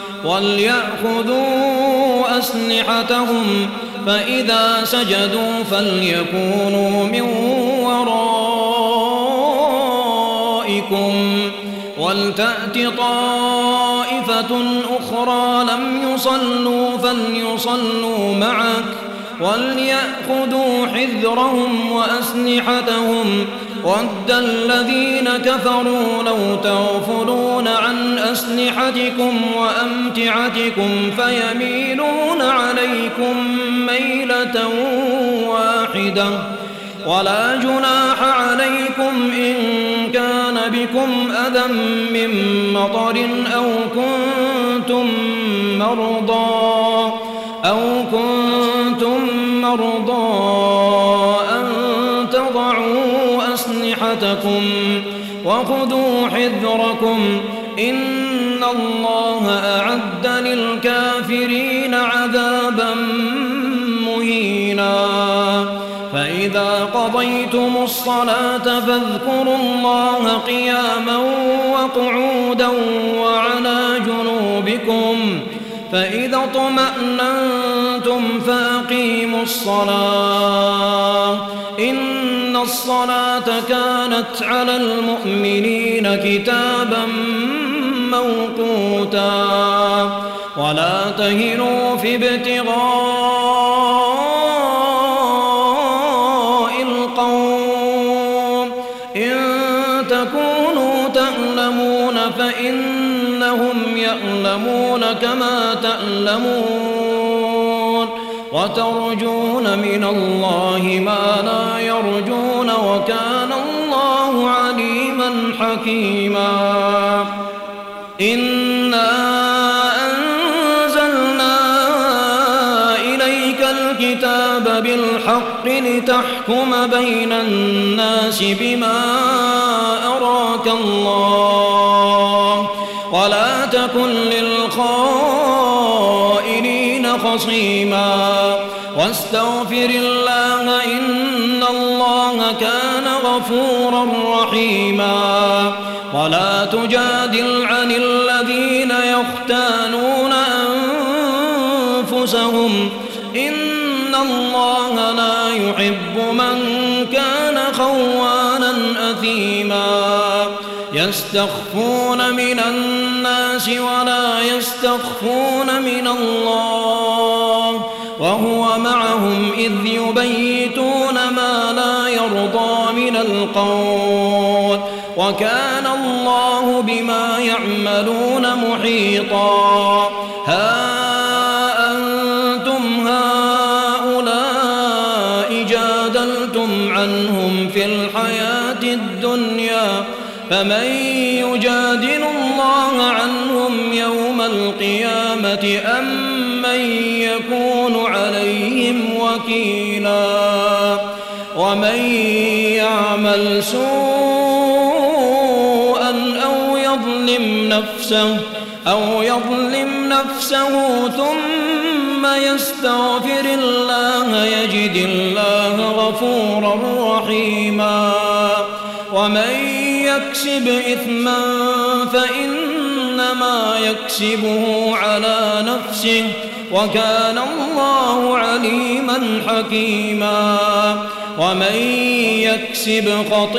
وليأخذوا أسلحتهم فإذا سجدوا فليكونوا من ورائكم ولتأت طائفة أخرى لم يصلوا فليصلوا معك وليأخذوا حذرهم وأسلحتهم ود الذين كفروا لو تغفلون عن أسلحتكم وأمتعتكم فيميلون عليكم ميلة واحدة ولا جناح عليكم إن كان بكم أذى من مطر أو كنتم مرضى أو كنتم مرضى أن تضعوا أسلحتكم وخذوا حذركم إن الله أعد للكافرين عذابا مهينا فإذا قضيتم الصلاة فاذكروا الله قياما وقعودا وعلى جنوبكم فإذا اطمأننتم فأقيموا الصلاة إن الصلاة كانت على المؤمنين كتابا موقوتا ولا تهنوا في ابتغاء القوم إن تكونوا تألمون فإنهم يألمون كما تألمون وترجون من الله ما لا يرجون وكان الله عليما حكيما إنا أنزلنا إليك الكتاب بالحق لتحكم بين الناس بما أراك الله ولا تكن للخائنين خصيما واستغفر الله إن الله كان غفورا رحيما ولا تجادل عن الذين يختانون أنفسهم إن الله لا يحب من كان خوانا أثيما يستخفون من الناس ولا يستخفون من الله وهو معهم إذ يبيتون ما لا يرضى من القول وكان الله بما يعملون محيطا ها أنتم هؤلاء جادلتم عنهم في الحياة الدنيا فمن يجادل الله عنهم يوم القيامة أم من يكون عليهم وكيلا ومن يعمل سوءا أو يظلم نفسه أو يظلم نفسه ثم يستغفر الله يجد الله غفورا رحيما ومن يكسب إثما فإنما يكسبه على نفسه وكان الله عليما حكيما ومن يكسب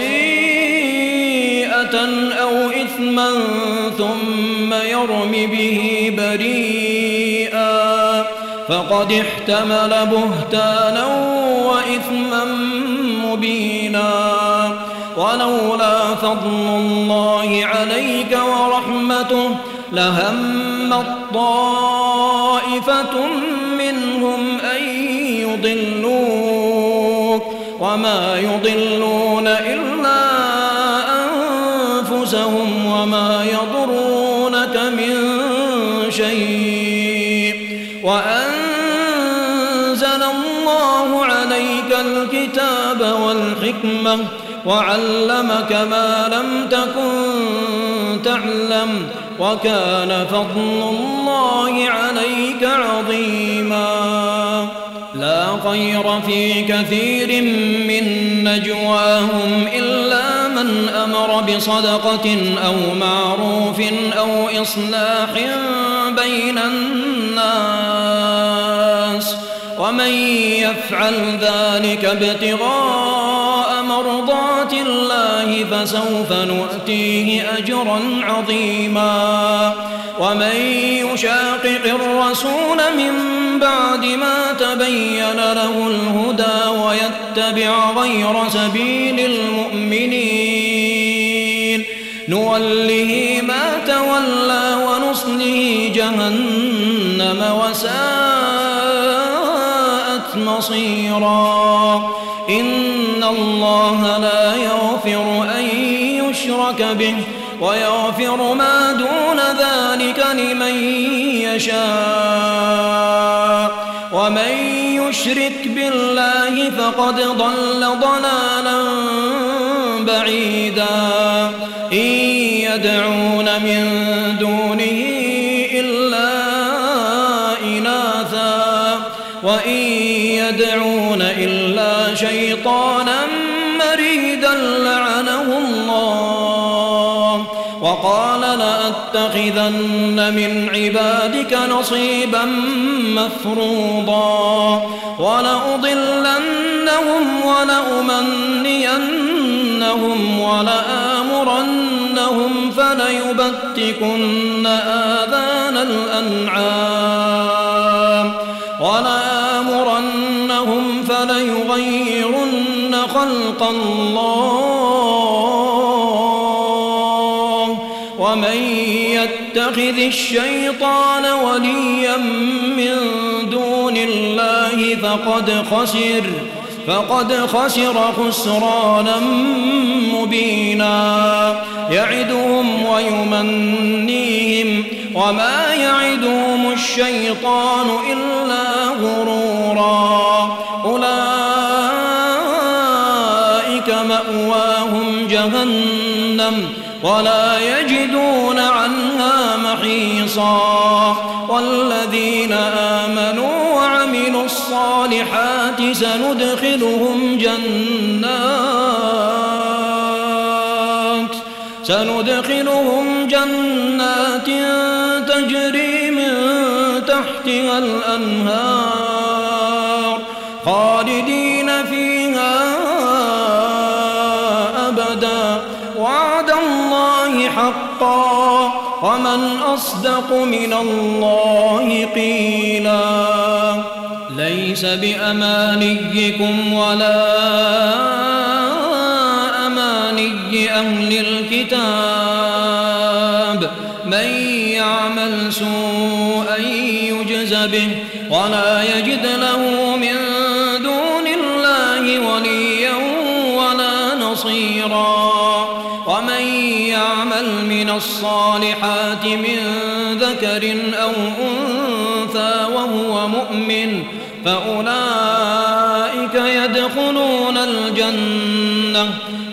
خطيئة أو إثما ثم يرم به بريئا فقد احتمل بهتانا وإثما مبينا ولولا فضل الله عليك ورحمته لهم طائفة منهم أن يضلوك وما يضلون إلا أنفسهم وما يضرونك من شيء وأنزل الله عليك الكتاب والحكمة وعلمك ما لم تكن تعلم وكان فضل الله عليك عظيما لا خير في كثير من نجواهم إلا من أمر بصدقة أو معروف أو إصلاح بين الناس ومن يفعل ذلك ابتغاء مرضات الله فسوف نؤتيه أجرا عظيما ومن يشاقق الرسول من بعد ما تبين له الهدى ويتبع غير سبيل المؤمنين نوله ما تولى ونصله جهنم وساءت مصيرا إن الله لا يغفر أن يشرك به ويغفر ما دون ذلك لمن يشاء ومن يشرك بالله فقد ضل ضلالا بعيدا إن يدعون من دونه إلا إناثا وإن يدعون إلا شيطانا مريدا لعنه الله وقال لأتخذن من عبادك نصيبا مفروضا ولأضلنهم ولأمنينهم ولآمرنهم فليبتكن آذان الأنعام ولآمرنهم فليغيرن خلق الله ومن يتخذ الشيطان وليا من دون الله فقد خسر فقد خسر خسرانا مبينا يعدهم ويمنيهم وما يعدهم الشيطان إلا غرورا أولئك مأواهم جهنم ولا يجدون عنها محيصا والذين آمنوا وعملوا الصالحات سندخلهم جنات سندخلهم جنات تجري من تحتها الأنهار خالدين فيها أبدا وعد الله حقا ومن أصدق من الله قيلا ليس بأمانيكم ولا أماني أهل الكتاب من يعمل سوءا يجز به ولا يجد له من دون الله وليا ولا نصيرا ومن يعمل من الصالحات من ذكر أو أنثى وهو مؤمن فأولئك يدخلون الجنة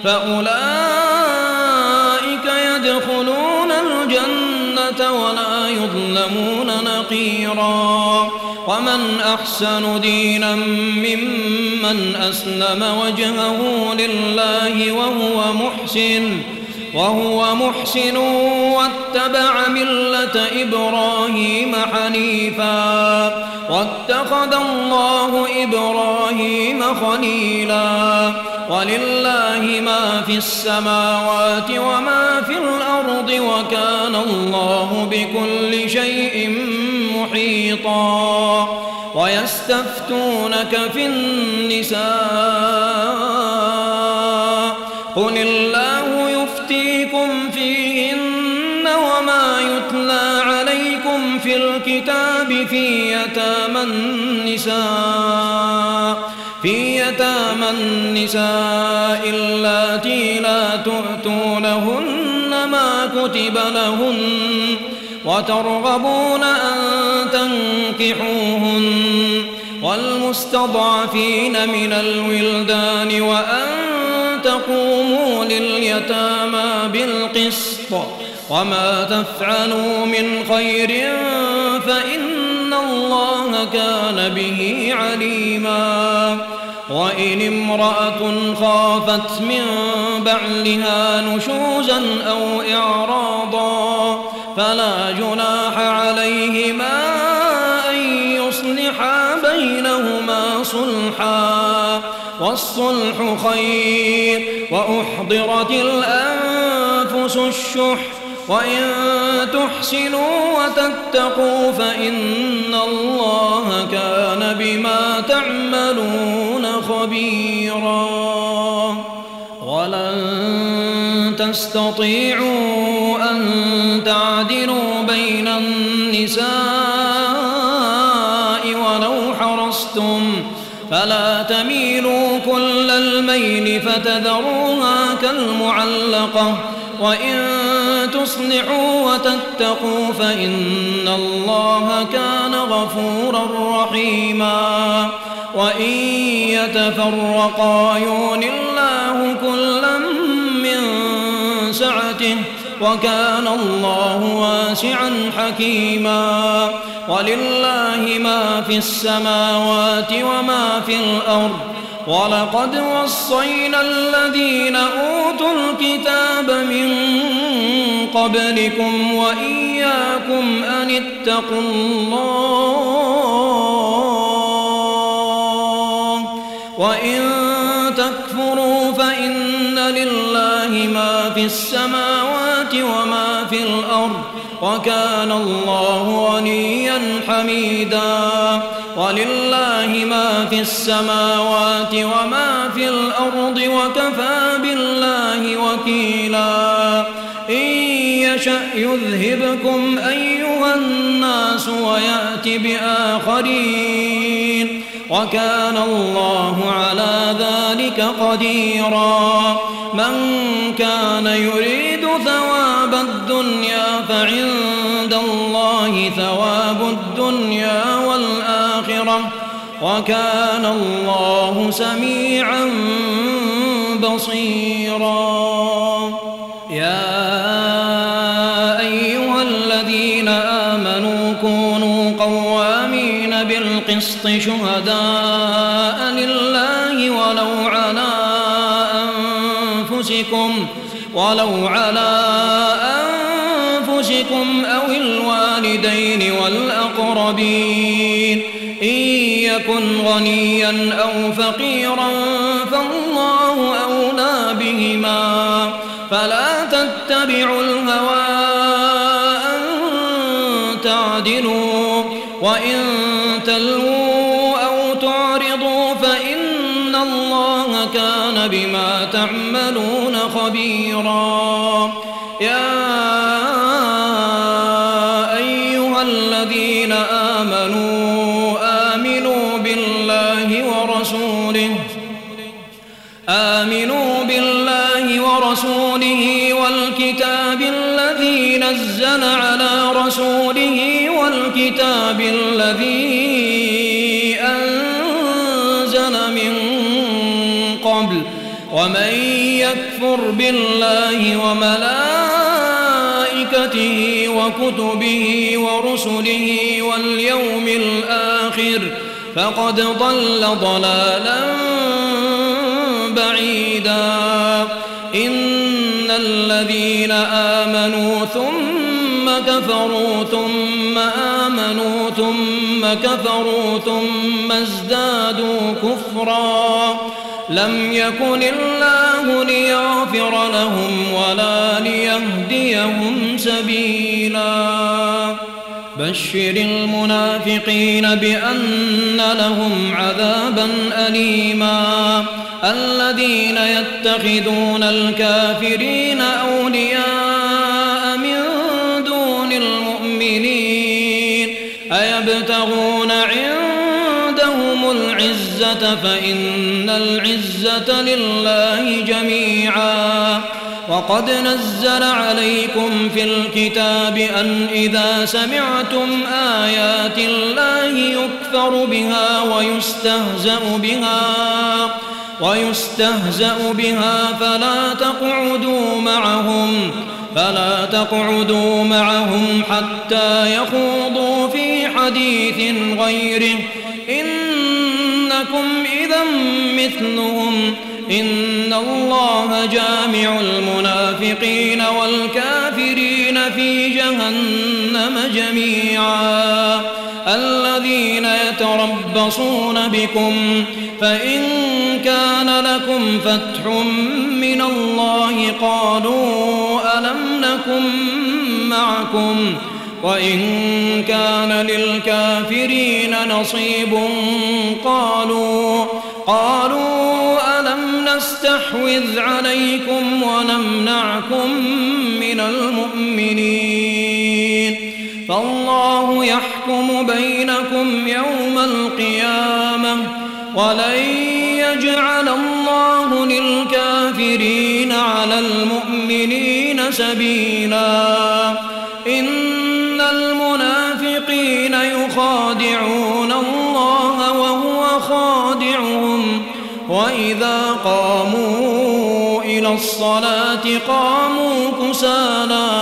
فأولئك يدخلون الجنة ولا يظلمون نقيرا ومن أحسن دينا ممن أسلم وجهه لله وهو محسن وهو محسن واتبع ملة إبراهيم حنيفا واتخذ الله إبراهيم خليلا ولله ما في السماوات وما في الأرض وكان الله بكل شيء محيطا ويستفتونك في النساء قل الله يفتيكم فيهن وما يتلى عليكم في الكتاب في يتامى النساء في يتامى النساء اللاتي لا تؤتونهن ما كتب لهن وترغبون أن تنكحوهن والمستضعفين من الولدان وأن تقوموا لليتامى بالقسط وما تفعلوا من خير فإن الله كان به عليما وإن امرأة خافت من بعلها نشوزا أو إعراضا فلا جناح عليهما أن يصلحا بينهما صلحا والصلح خير وأحضرت الأنفس الشح وإن تحسنوا وتتقوا فإن الله كان بما تعملون خبيرا ولن تستطيعوا أن تعدلوا بين النساء ولو حرصتم فلا تميلوا كل الميل فتذروها كالمعلقة وإن تصلحوا وتتقوا فإن الله كان غفورا رحيما وإن يتفرقا يغن الله كلا من سعته وكان الله واسعا حكيما ولله ما في السماوات وما في الأرض ولقد وصينا الذين أوتوا الكتاب من قبلكم وإياكم أن اتقوا الله وإن تكفروا فإن لله ما في السماوات وما في الأرض وكان الله غنيا حميدا ولله ما في السماوات وما في الأرض وكفى بالله وكيلا إن يشأ يذهبكم أيها الناس ويأت بآخرين وكان الله على ذلك قديرا من كان يريد ثواب الدنيا فعند الله ثواب الدنيا والآخرة وكان الله سميعا بصيرا يا أيها الذين آمنوا كونوا قوامين بالقسط شهداء لله ولو على أنفسكم ولو على أنفسكم أو الوالدين والأقربين إن يكن غنيا أو فقيرا فالله أولى بهما فلا تتبعوا الهوى أن تعدلوا وإن تلووا أو تعرضوا فإن الله كان بما تعملون خبيرا يا أيها الذين آمنوا آمنوا بالله ورسوله آمنوا بالله ورسوله والكتاب الذي نزل على رسوله والكتاب الذي أنزل من قبل ومن يكفر بالله وملائكته وكتبه ورسله واليوم الآخر فقد ضل ضلالا بعيدا إن الذين آمنوا ثم كفروا ثم آمنوا ثم كفروا ثم ازدادوا كفرا لم يكن الله ليغفر لهم ولا ليهديهم سبيلا بشر المنافقين بأن لهم عذابا أليما الذين يتخذون الكافرين أولياء من دون المؤمنين أيبتغون عندهم العزة فإن العزة لله جميعا وقد نزل عليكم في الكتاب أن إذا سمعتم آيات الله يكفر بها ويستهزأ بها ويستهزأ بها فلا تقعدوا معهم فلا تقعدوا معهم حتى يخوضوا في حديث غيره إنكم إذا مثلهم إن الله جامع المنافقين والكافرين في جهنم جميعا الذين يتربصون بكم فإن كان لكم فتح من الله قالوا ألم نكن معكم وإن كان للكافرين نصيب قالوا قالوا ألم نستحوذ عليكم ونمنعكم من المؤمنين فالله يحكم بينكم يوم القيامة ولن يجعل الله للكافرين على المؤمنين سبيلا إن المنافقين يخادعون الله وهو خادعهم وإذا قاموا إلى الصلاة قاموا كسالى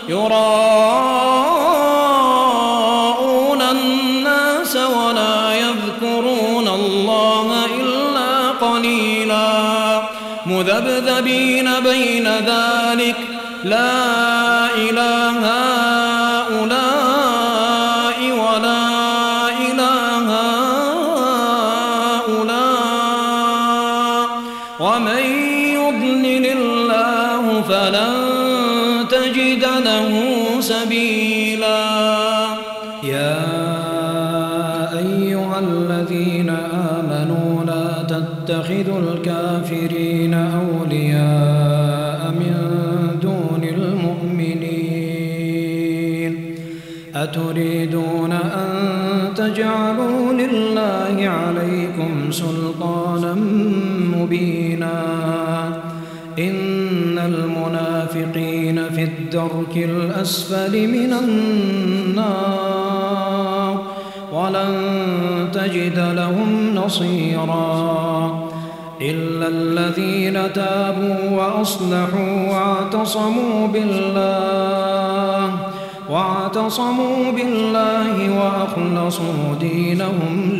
يراءون الناس ولا يذكرون الله إلا قليلا مذبذبين بين ذلك لا إله هؤلاء ولا إله هؤلاء ومن يضلل الله فلن تجد له سبيلا يا أيها الذين آمنوا لا تتخذوا الكافرين أولياء من دون المؤمنين أتريدون أن تجعلوا لله عليكم سلطانا مبينا إن المنافقين في الدرك الأسفل من النار ولن تجد لهم نصيرا إلا الذين تابوا وأصلحوا واعتصموا بالله واعتصموا بالله وأخلصوا دينهم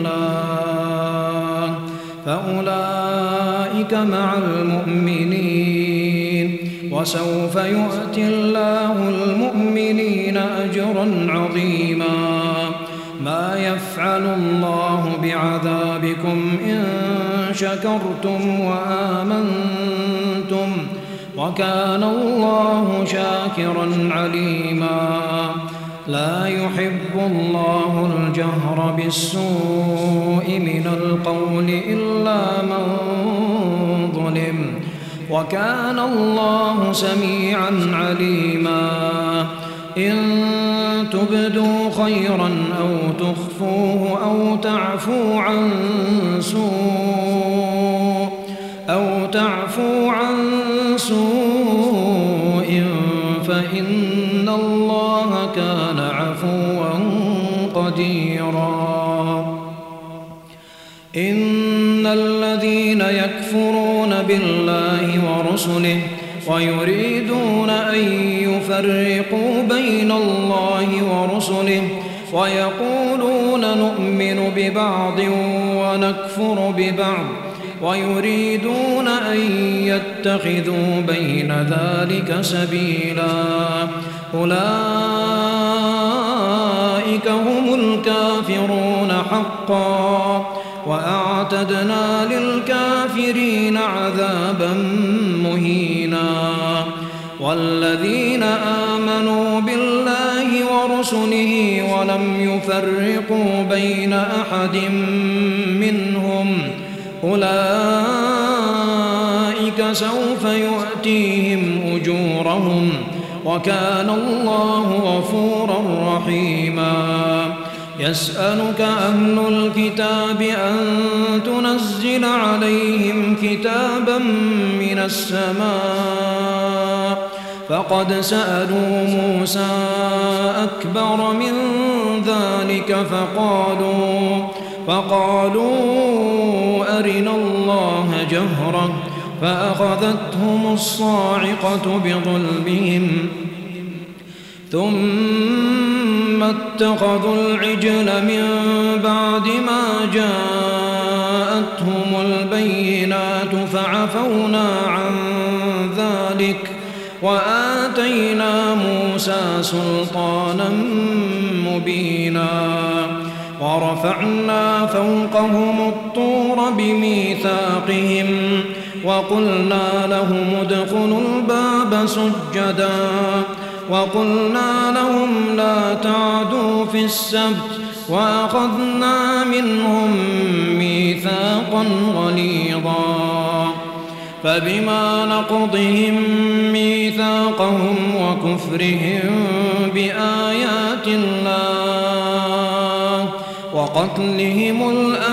لله فأولئك مع المؤمنين وسوف يؤتي الله المؤمنين أجرا عظيما ما يفعل الله بعذابكم إن شكرتم وآمنتم وكان الله شاكرا عليما لا يحب الله الجهر بالسوء من القول إلا من ظلم وكان الله سميعا عليما إن تبدوا خيرا أو تخفوه أو تعفو عن سوء أو تعفو عن سوء فإن الله كان عفوا قديرا إن الذين يكفرون بالله ورسله ويريدون أن يفرقوا بين الله ورسله ويقولون نؤمن ببعض ونكفر ببعض ويريدون أن يتخذوا بين ذلك سبيلا أولئك هم الكافرون حقا وأعتدنا للكافرين عذابا مهينا والذين آمنوا بالله ورسله ولم يفرقوا بين أحد منهم أولئك سوف يؤتيهم أجورهم وكان الله غفورا رحيما يسألك أهل الكتاب أن تنزل عليهم كتابا من السماء فقد سألوا موسى أكبر من ذلك فقالوا فقالوا أرنا الله جهرة فأخذتهم الصاعقة بظلمهم ثم اتخذوا العجل من بعد ما جاءتهم البينات فعفونا عن ذلك وآتينا آتينا موسى سلطانا مبينا ورفعنا فوقهم الطور بميثاقهم وقلنا لهم ادخلوا الباب سجدا وقلنا لهم لا تعدوا في السبت وأخذنا منهم ميثاقا غليظا فبما نقضهم ميثاقهم وكفرهم بآيات الله وقتلهم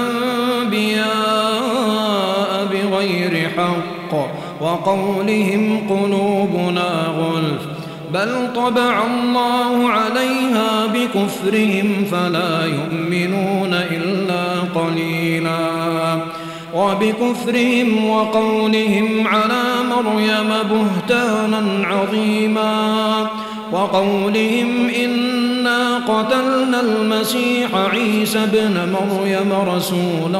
الأنبياء بغير حق وقولهم قلوبنا غلف بل طبع الله عليها بكفرهم فلا يؤمنون إلا قليلا وبكفرهم وقولهم على مريم بهتانا عظيما وقولهم إنا قتلنا المسيح عيسى ابن مريم رسول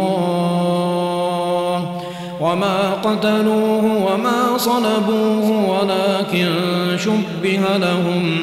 الله وما قتلوه وما صلبوه ولكن شبه لهم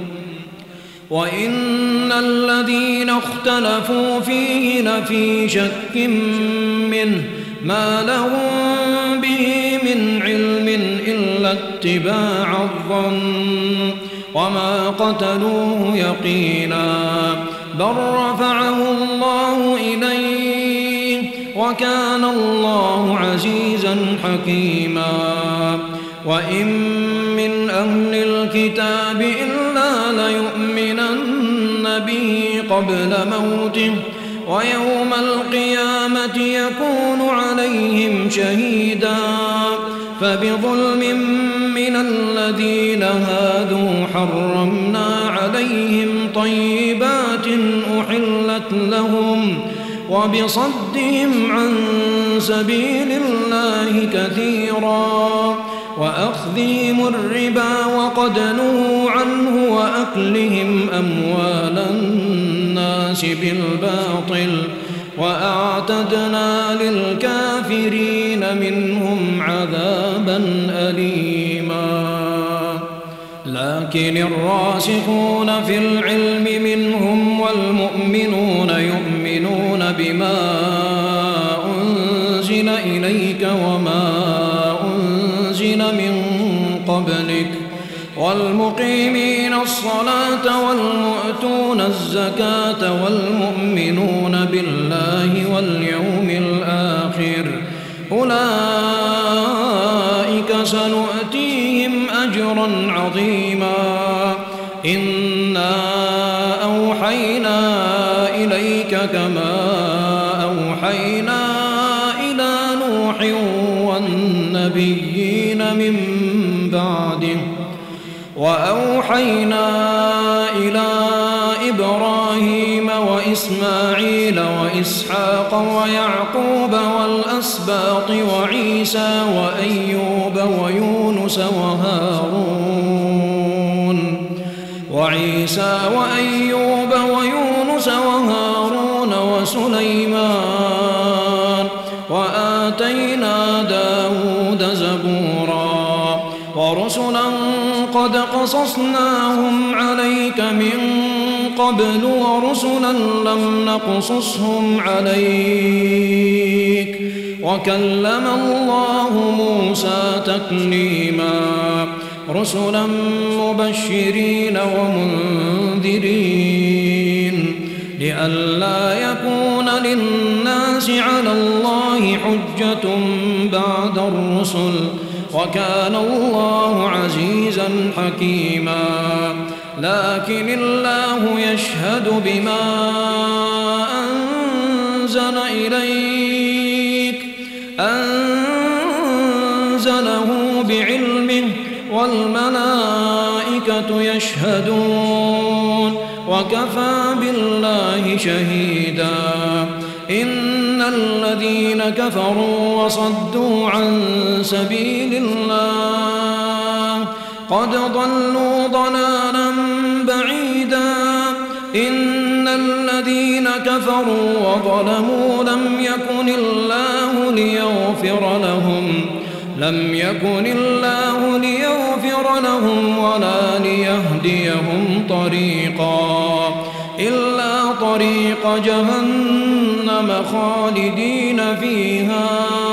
وإن الذين اختلفوا فيه لفي شك منه ما لهم به من علم إلا اتباع الظن وما قتلوه يقينا بل رفعه الله إليه وكان الله عزيزا حكيما وإن من أهل الكتاب إلا ليؤمنن به قبل موته ويوم القيامة يكون عليهم شهيدا فبظلم من الذين هادوا حرمنا عليهم طيبات أحلت لهم وبصدهم عن سبيل الله كثيرا وأخذهم الربا وقد نهوا عنه وأكلهم أموال الناس بالباطل وأعتدنا للكافرين منهم عذابا أليما لكن الراسخون في العلم منهم والمؤمنون يؤمنون بما أنزل إليك وما أنزل من قبلك والمقيمين الصلاة والمؤتون الزكاة والمؤمنون بالله واليوم الآخر أولئك سنؤتيهم أجرا عظيما إنا أوحينا إليك كما أوحينا إلى نوح والنبيين من بعده وأوحينا إلى إبراهيم وإسماعيل وإسحاق ويعقوب والأسباط وعيسى وأيوب ويونس وهارون وعيسى وأيوب ويونس وهارون وسليمان وآتينا داود زبورا ورسلا قد قصصناهم عليك من قبل ورسلا لم نقصصهم عليك وكلم الله موسى تكليما رسلا مبشرين ومنذرين لئلا يكون للناس على الله حجة بعد الرسل وكان الله عزيزا حكيما لكن الله يشهد بما أنزل إليك أنزله بعلمه والملائكة يشهدون وكفى بالله شهيدا إن الذين كفروا وصدوا عن سبيل الله قد ضلوا ضلالا بعيدا إن الذين كفروا وظلموا لم يكن الله ليغفر لهم لم يكن الله ليغفر ليغفر لهم ولا ليهديهم طريقا إلا طريق جهنم خالدين فيها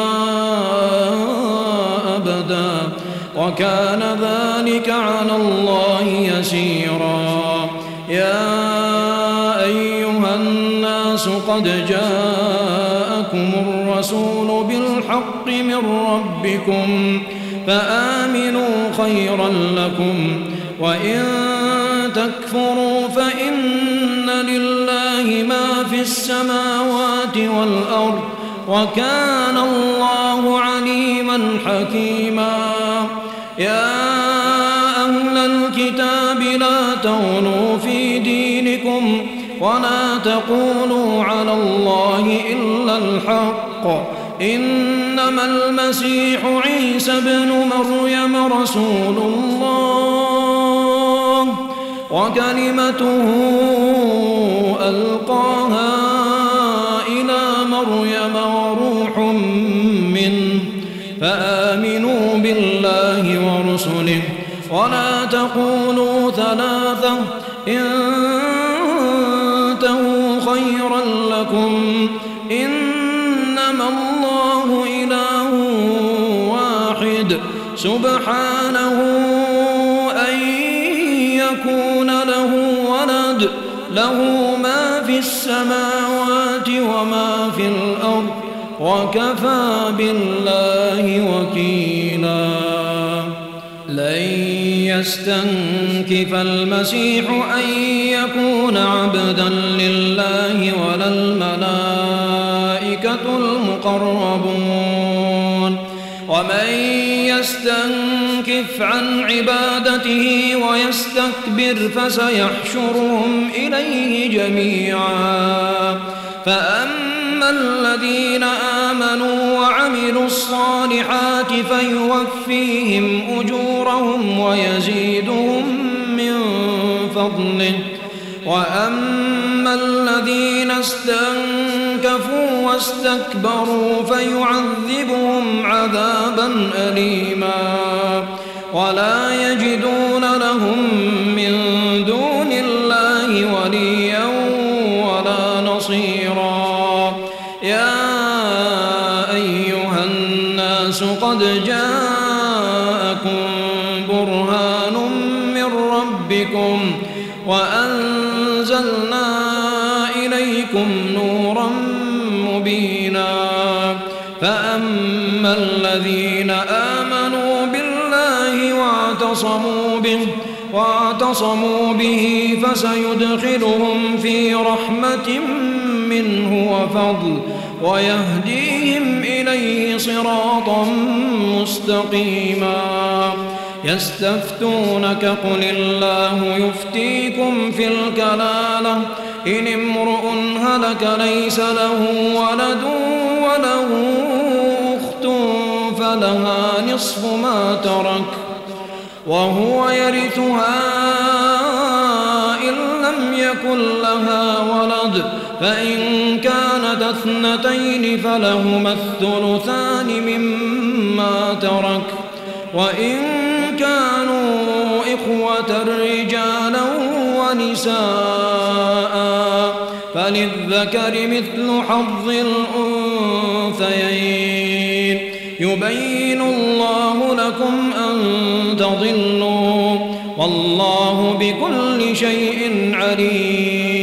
أبدا وكان ذلك على الله يسيرا. يا أيها الناس قد جاءكم الرسول بالحق من ربكم فآمنوا خيرا لكم وإن تكفروا فإن لله ما في السماوات والأرض وكان الله عليما حكيما. يا أهل الكتاب لا تغلوا في دينكم ولا تقولوا على الله إلا الحق إنما المسيح عيسى ابن مريم رسول الله وكلمته ألقاها إلى مريم وروح منه فآمنوا بالله ورسله ولا تقولوا ثلاثة انتهوا خيرا لكم إنما الله إله واحد سبحانه أن يكون له ولد له ما في السماوات وما في الأرض وكفى بالله وكيلا. لن يستنكف المسيح أن يكون عبدا لله ولا الملائكة المقربون ومن يستنكف عن عبادته ويستكبر فسيحشرهم إليه جميعا. فأما الذين آمنوا وعملوا الصالحات فيوفيهم أجورهم ويزيدهم من فضله وأما الذين استنكفوا واستكبروا فيعذبهم عذابا أليما ولا يجدون لهم من دون الله وليا ولا نصيرا. يا أيها الناس قد جاءكم برهان من ربكم وأنزلنا إليكم نورا مبينا. فأما الذين آمنوا بالله واعتصموا به واعتصموا به فسيدخلهم في رحمة منه وفضل ويهديهم إليه صراطا مستقيما. يستفتونك قل الله يفتيكم في الكلالة إن امرؤ هلك ليس له ولد وله أخت فلها نصف ما ترك وهو يرثها إن لم يكن لها ولد فإن كانت اثنتين فلهما الثلثان مما ترك وإن كانوا إخوة رجالا ونساء فللذكر مثل حظ الأنثيين يبين الله لكم أن تضلوا والله بكل شيء عليم.